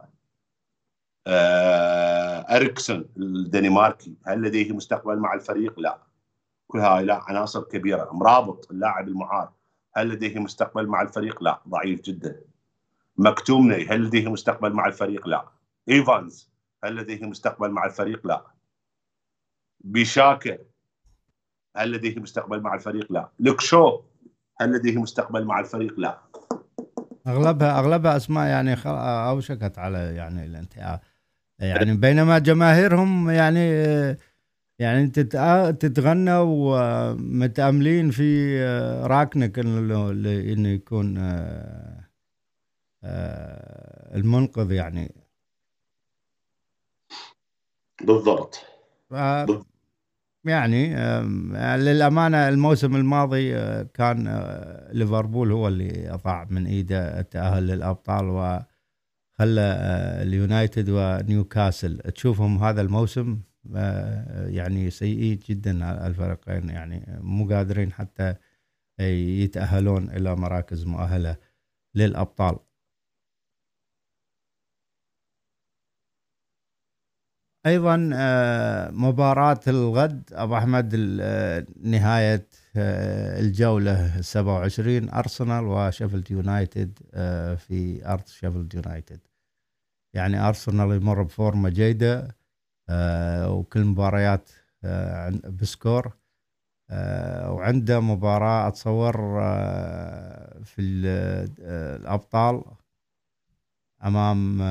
اريكسون الدنماركي هل لديه مستقبل مع الفريق؟ لا. كل هاي لا عناصر كبيره. مرابط اللاعب المعار هل لديه مستقبل مع الفريق؟ لا، ضعيف جدا. مكتومني هل لديه مستقبل مع الفريق؟ لا. ايفانز هل لديه مستقبل مع الفريق؟ لا. بيشاكر هل لديه مستقبل مع الفريق؟ لا. لوكشو هل لديه مستقبل مع الفريق؟ لا. اغلبها اسماء يعني اوشكت على يعني الانتهاء، يعني بينما جماهيرهم يعني تتغنى ومتأملين في راكنك انه يكون المنقذ يعني. بالضبط. يعني للأمانة الموسم الماضي كان ليفربول هو اللي أضاع من إيده التأهل للأبطال، وخلى اليونايتد ونيوكاسل تشوفهم هذا الموسم يعني سيئين جدا الفريقين، يعني مو قادرين حتى يتأهلون إلى مراكز مؤهلة للأبطال. أيضا مباراة الغد أبو أحمد، نهاية الجولة 27، أرسنال وشيفيلد يونايتد في أرض شيفيلد يونايتد. يعني أرسنال يمر بفورمة جيدة وكل مباريات بسكور، وعنده مباراة أتصور في الأبطال أمام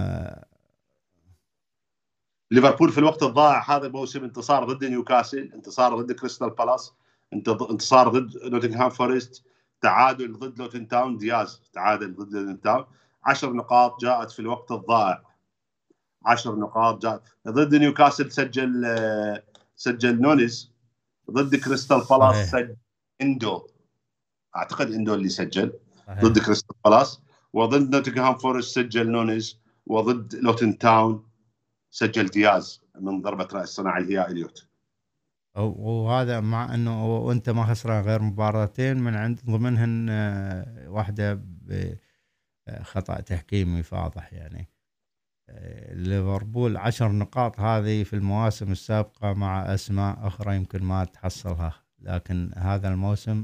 ليفربول في الوقت الضائع هذا الموسم، انتصار ضد نيوكاسل، انتصار ضد كريستال بالاس، انتصار ضد نوتنغهام فورست، تعادل ضد لوتن تاون، دياز تعادل ضد لوتن تاون. 10 نقاط جاءت في الوقت الضائع، 10 نقاط جاءت ضد نيوكاسل. سجل نونيز. ضد كريستال بالاس سجل اندو، اعتقد اندو اللي سجل ضد كريستال بالاس. وضد نوتنغهام فورست سجل نونيز، وضد لوتن تاون سجل دياز من ضربة رأس صناعي هي إليوت. وهذا مع انه وانت ما خسران غير مباراتين من عند ضمنهن واحدة بخطأ تحكيمي فاضح. يعني ليفربول 10 نقاط هذه في المواسم السابقة مع اسماء اخرى يمكن ما تحصلها، لكن هذا الموسم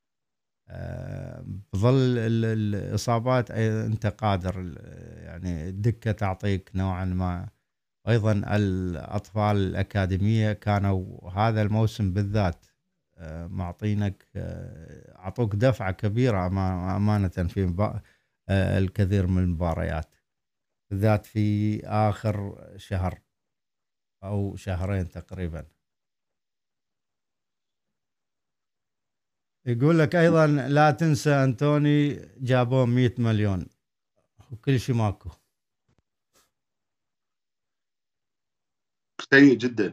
بظل الاصابات انت قادر، يعني الدكة تعطيك نوعا ما. أيضا الأطفال الأكاديمية كانوا هذا الموسم بالذات معطينك، أعطوك دفعة كبيرة أمانة في الكثير من المباريات، بالذات في آخر شهر أو شهرين تقريبا. يقول لك أيضا لا تنسى أنتوني جابوه 100 مليون وكل شيء ماكو. سيء جدا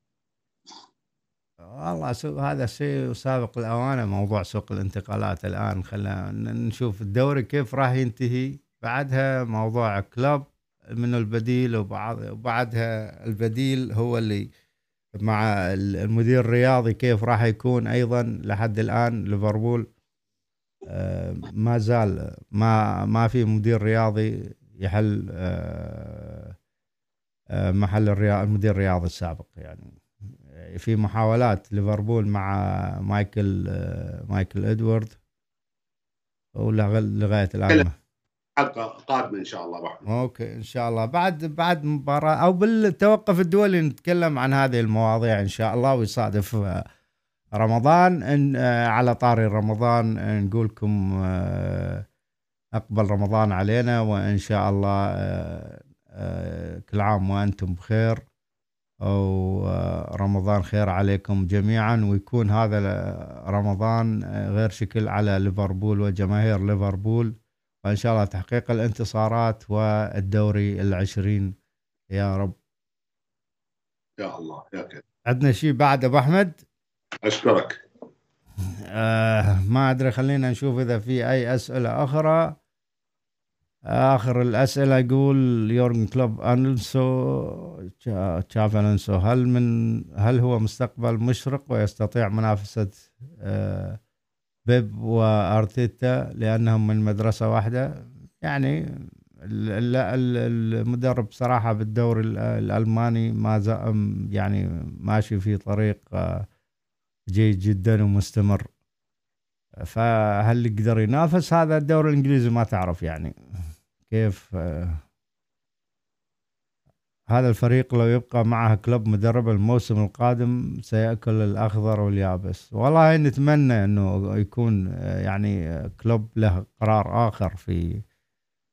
والله هذا شيء سابق الأوان، موضوع سوق الانتقالات. الآن خلينا نشوف الدوري كيف راح ينتهي، بعدها موضوع كلوب من البديل، وبعدها البديل هو اللي مع المدير الرياضي كيف راح يكون. أيضا لحد الآن ليفربول ما زال ما في مدير رياضي يحل محل المدير الرياضي السابق. يعني في محاولات ليفربول مع مايكل ادوارد ولغايه الان. حلقه قادمه ان شاء الله بحر. اوكي ان شاء الله بعد مباراه او بالتوقف الدولي نتكلم عن هذه المواضيع ان شاء الله، ويصادف رمضان. إن على طاري رمضان نقول لكم اقبل رمضان علينا، وان شاء الله كل عام وانتم بخير، ورمضان خير عليكم جميعا، ويكون هذا رمضان غير شكل على ليفربول وجماهير ليفربول، وإن شاء الله تحقيق الانتصارات والدوري 20 يا رب. يا الله يا كريم. عندنا شيء بعد أبو أحمد؟ أشكرك. ما أدري، خلينا نشوف إذا في أي أسئلة أخرى. آخر الأسئلة يقول يورجن كلوب تشافي ألونسو هل هو مستقبل مشرق ويستطيع منافسة بيب وأرتيتا لأنهم من مدرسة واحدة؟ يعني المدرب صراحة بالدوري الألماني ما يعني ماشي في طريق جيد جدا ومستمر، فهل يقدر ينافس هذا الدوري الإنجليزي؟ ما تعرف يعني كيف هذا الفريق لو يبقى معه كلوب مدرب الموسم القادم سيأكل الأخضر واليابس. والله نتمنى أنه يكون يعني كلوب له قرار آخر في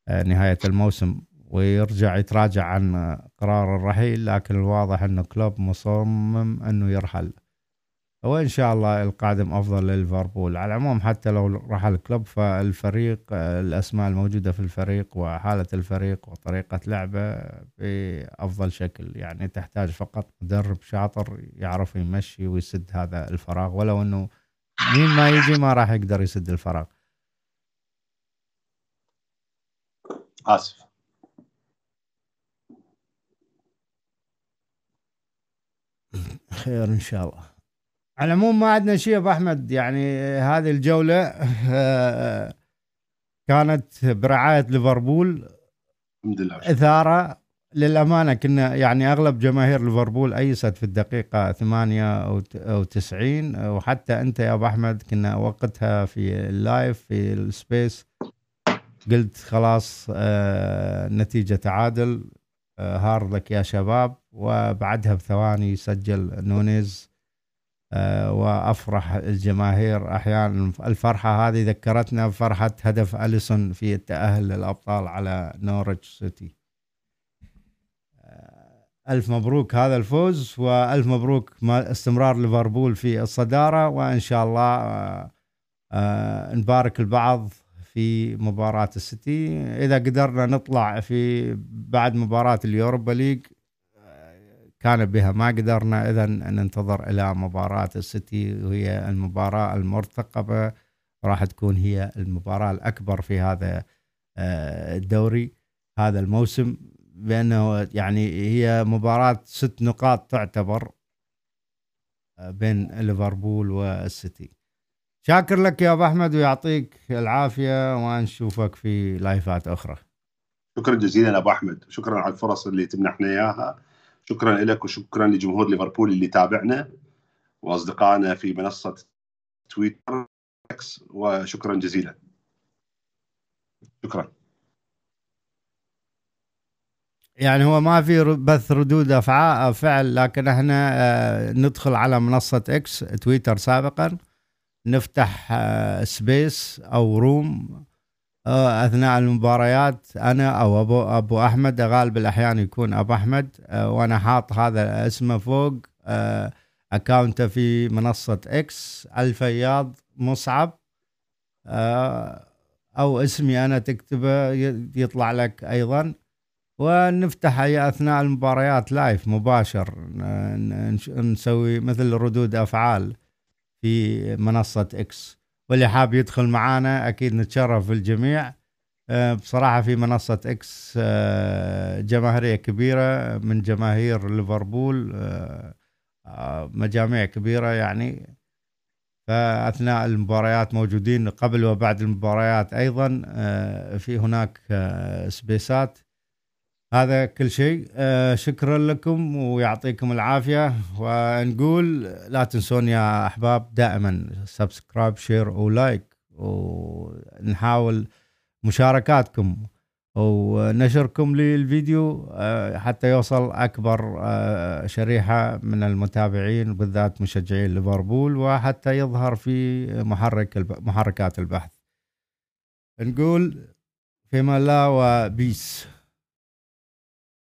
نهاية الموسم ويرجع يتراجع عن قرار الرحيل، لكن الواضح أنه كلوب مصمم أنه يرحل، وإن شاء الله القادم أفضل لليفربول. على العموم حتى لو رحل كلوب فالفريق الأسماء الموجودة في الفريق وحالة الفريق وطريقة لعبه بأفضل شكل، يعني تحتاج فقط مدرب شاطر يعرف يمشي ويسد هذا الفراغ، ولو أنه مين ما يجي ما راح يقدر يسد الفراغ. آسف. خير إن شاء الله. على العموم ما عندنا شيء أبو أحمد، يعني هذه الجولة كانت برعاية ليفربول. الحمد لله. إثارة للأمانة، كنا يعني أغلب جماهير ليفربول أيست في الدقيقة 98، وحتى أنت يا أبو أحمد كنا وقتها في اللايف في السبيس قلت خلاص نتيجة تعادل، هارد يا شباب. وبعدها بثواني سجل نونيز، وأفرح الجماهير. أحيانا الفرحة هذه ذكرتنا بفرحة هدف أليسون في التأهل للأبطال على نورwich سيتي. ألف مبروك هذا الفوز، وألف مبروك استمرار ليفربول في الصدارة، وإن شاء الله نبارك البعض في مباراة السيتي. إذا قدرنا نطلع في بعد مباراة اليوروبا ليج كان بها، ما قدرنا إذا ننتظر إلى مباراة السيتي، وهي المباراة المرتقبة، راح تكون هي المباراة الأكبر في هذا الدوري هذا الموسم، بأنه يعني هي مباراة 6 نقاط تعتبر بين ليفربول والسيتي. شاكر لك يا أبو أحمد ويعطيك العافية، ونشوفك في لايفات أخرى. شكرا جزيلا أبو أحمد، شكرا على الفرص اللي تمنحنا إياها. شكرا لك وشكرا لجمهور ليفربول اللي تابعنا وأصدقائنا في منصة تويتر إكس، وشكرا جزيلا. شكرا. يعني هو ما في بث ردود فعل، لكن احنا ندخل على منصة اكس تويتر سابقا، نفتح سبيس او روم اثناء المباريات، انا او ابو احمد، غالب الاحيان يكون ابو احمد، وانا حاط هذا اسمه فوق اكاونته في منصة اكس الفياض مصعب، او اسمي انا تكتبه يطلع لك ايضا. ونفتح اثناء المباريات لايف مباشر، نسوي مثل ردود افعال في منصة اكس، واللي حاب يدخل معانا اكيد نتشرف بالجميع. بصراحة في منصة اكس جماهيرية كبيرة من جماهير ليفربول، مجاميع كبيرة يعني، فأثناء المباريات موجودين، قبل وبعد المباريات أيضا في هناك سبيسات. هذا كل شيء. شكرا لكم ويعطيكم العافية، ونقول لا تنسون يا أحباب دائما سبسكرايب شير ولايك، ونحاول مشاركاتكم ونشركم للفيديو حتى يوصل أكبر شريحة من المتابعين، بالذات مشجعين ليفربول، وحتى يظهر في محركات البحث. نقول فيما الله وبيس.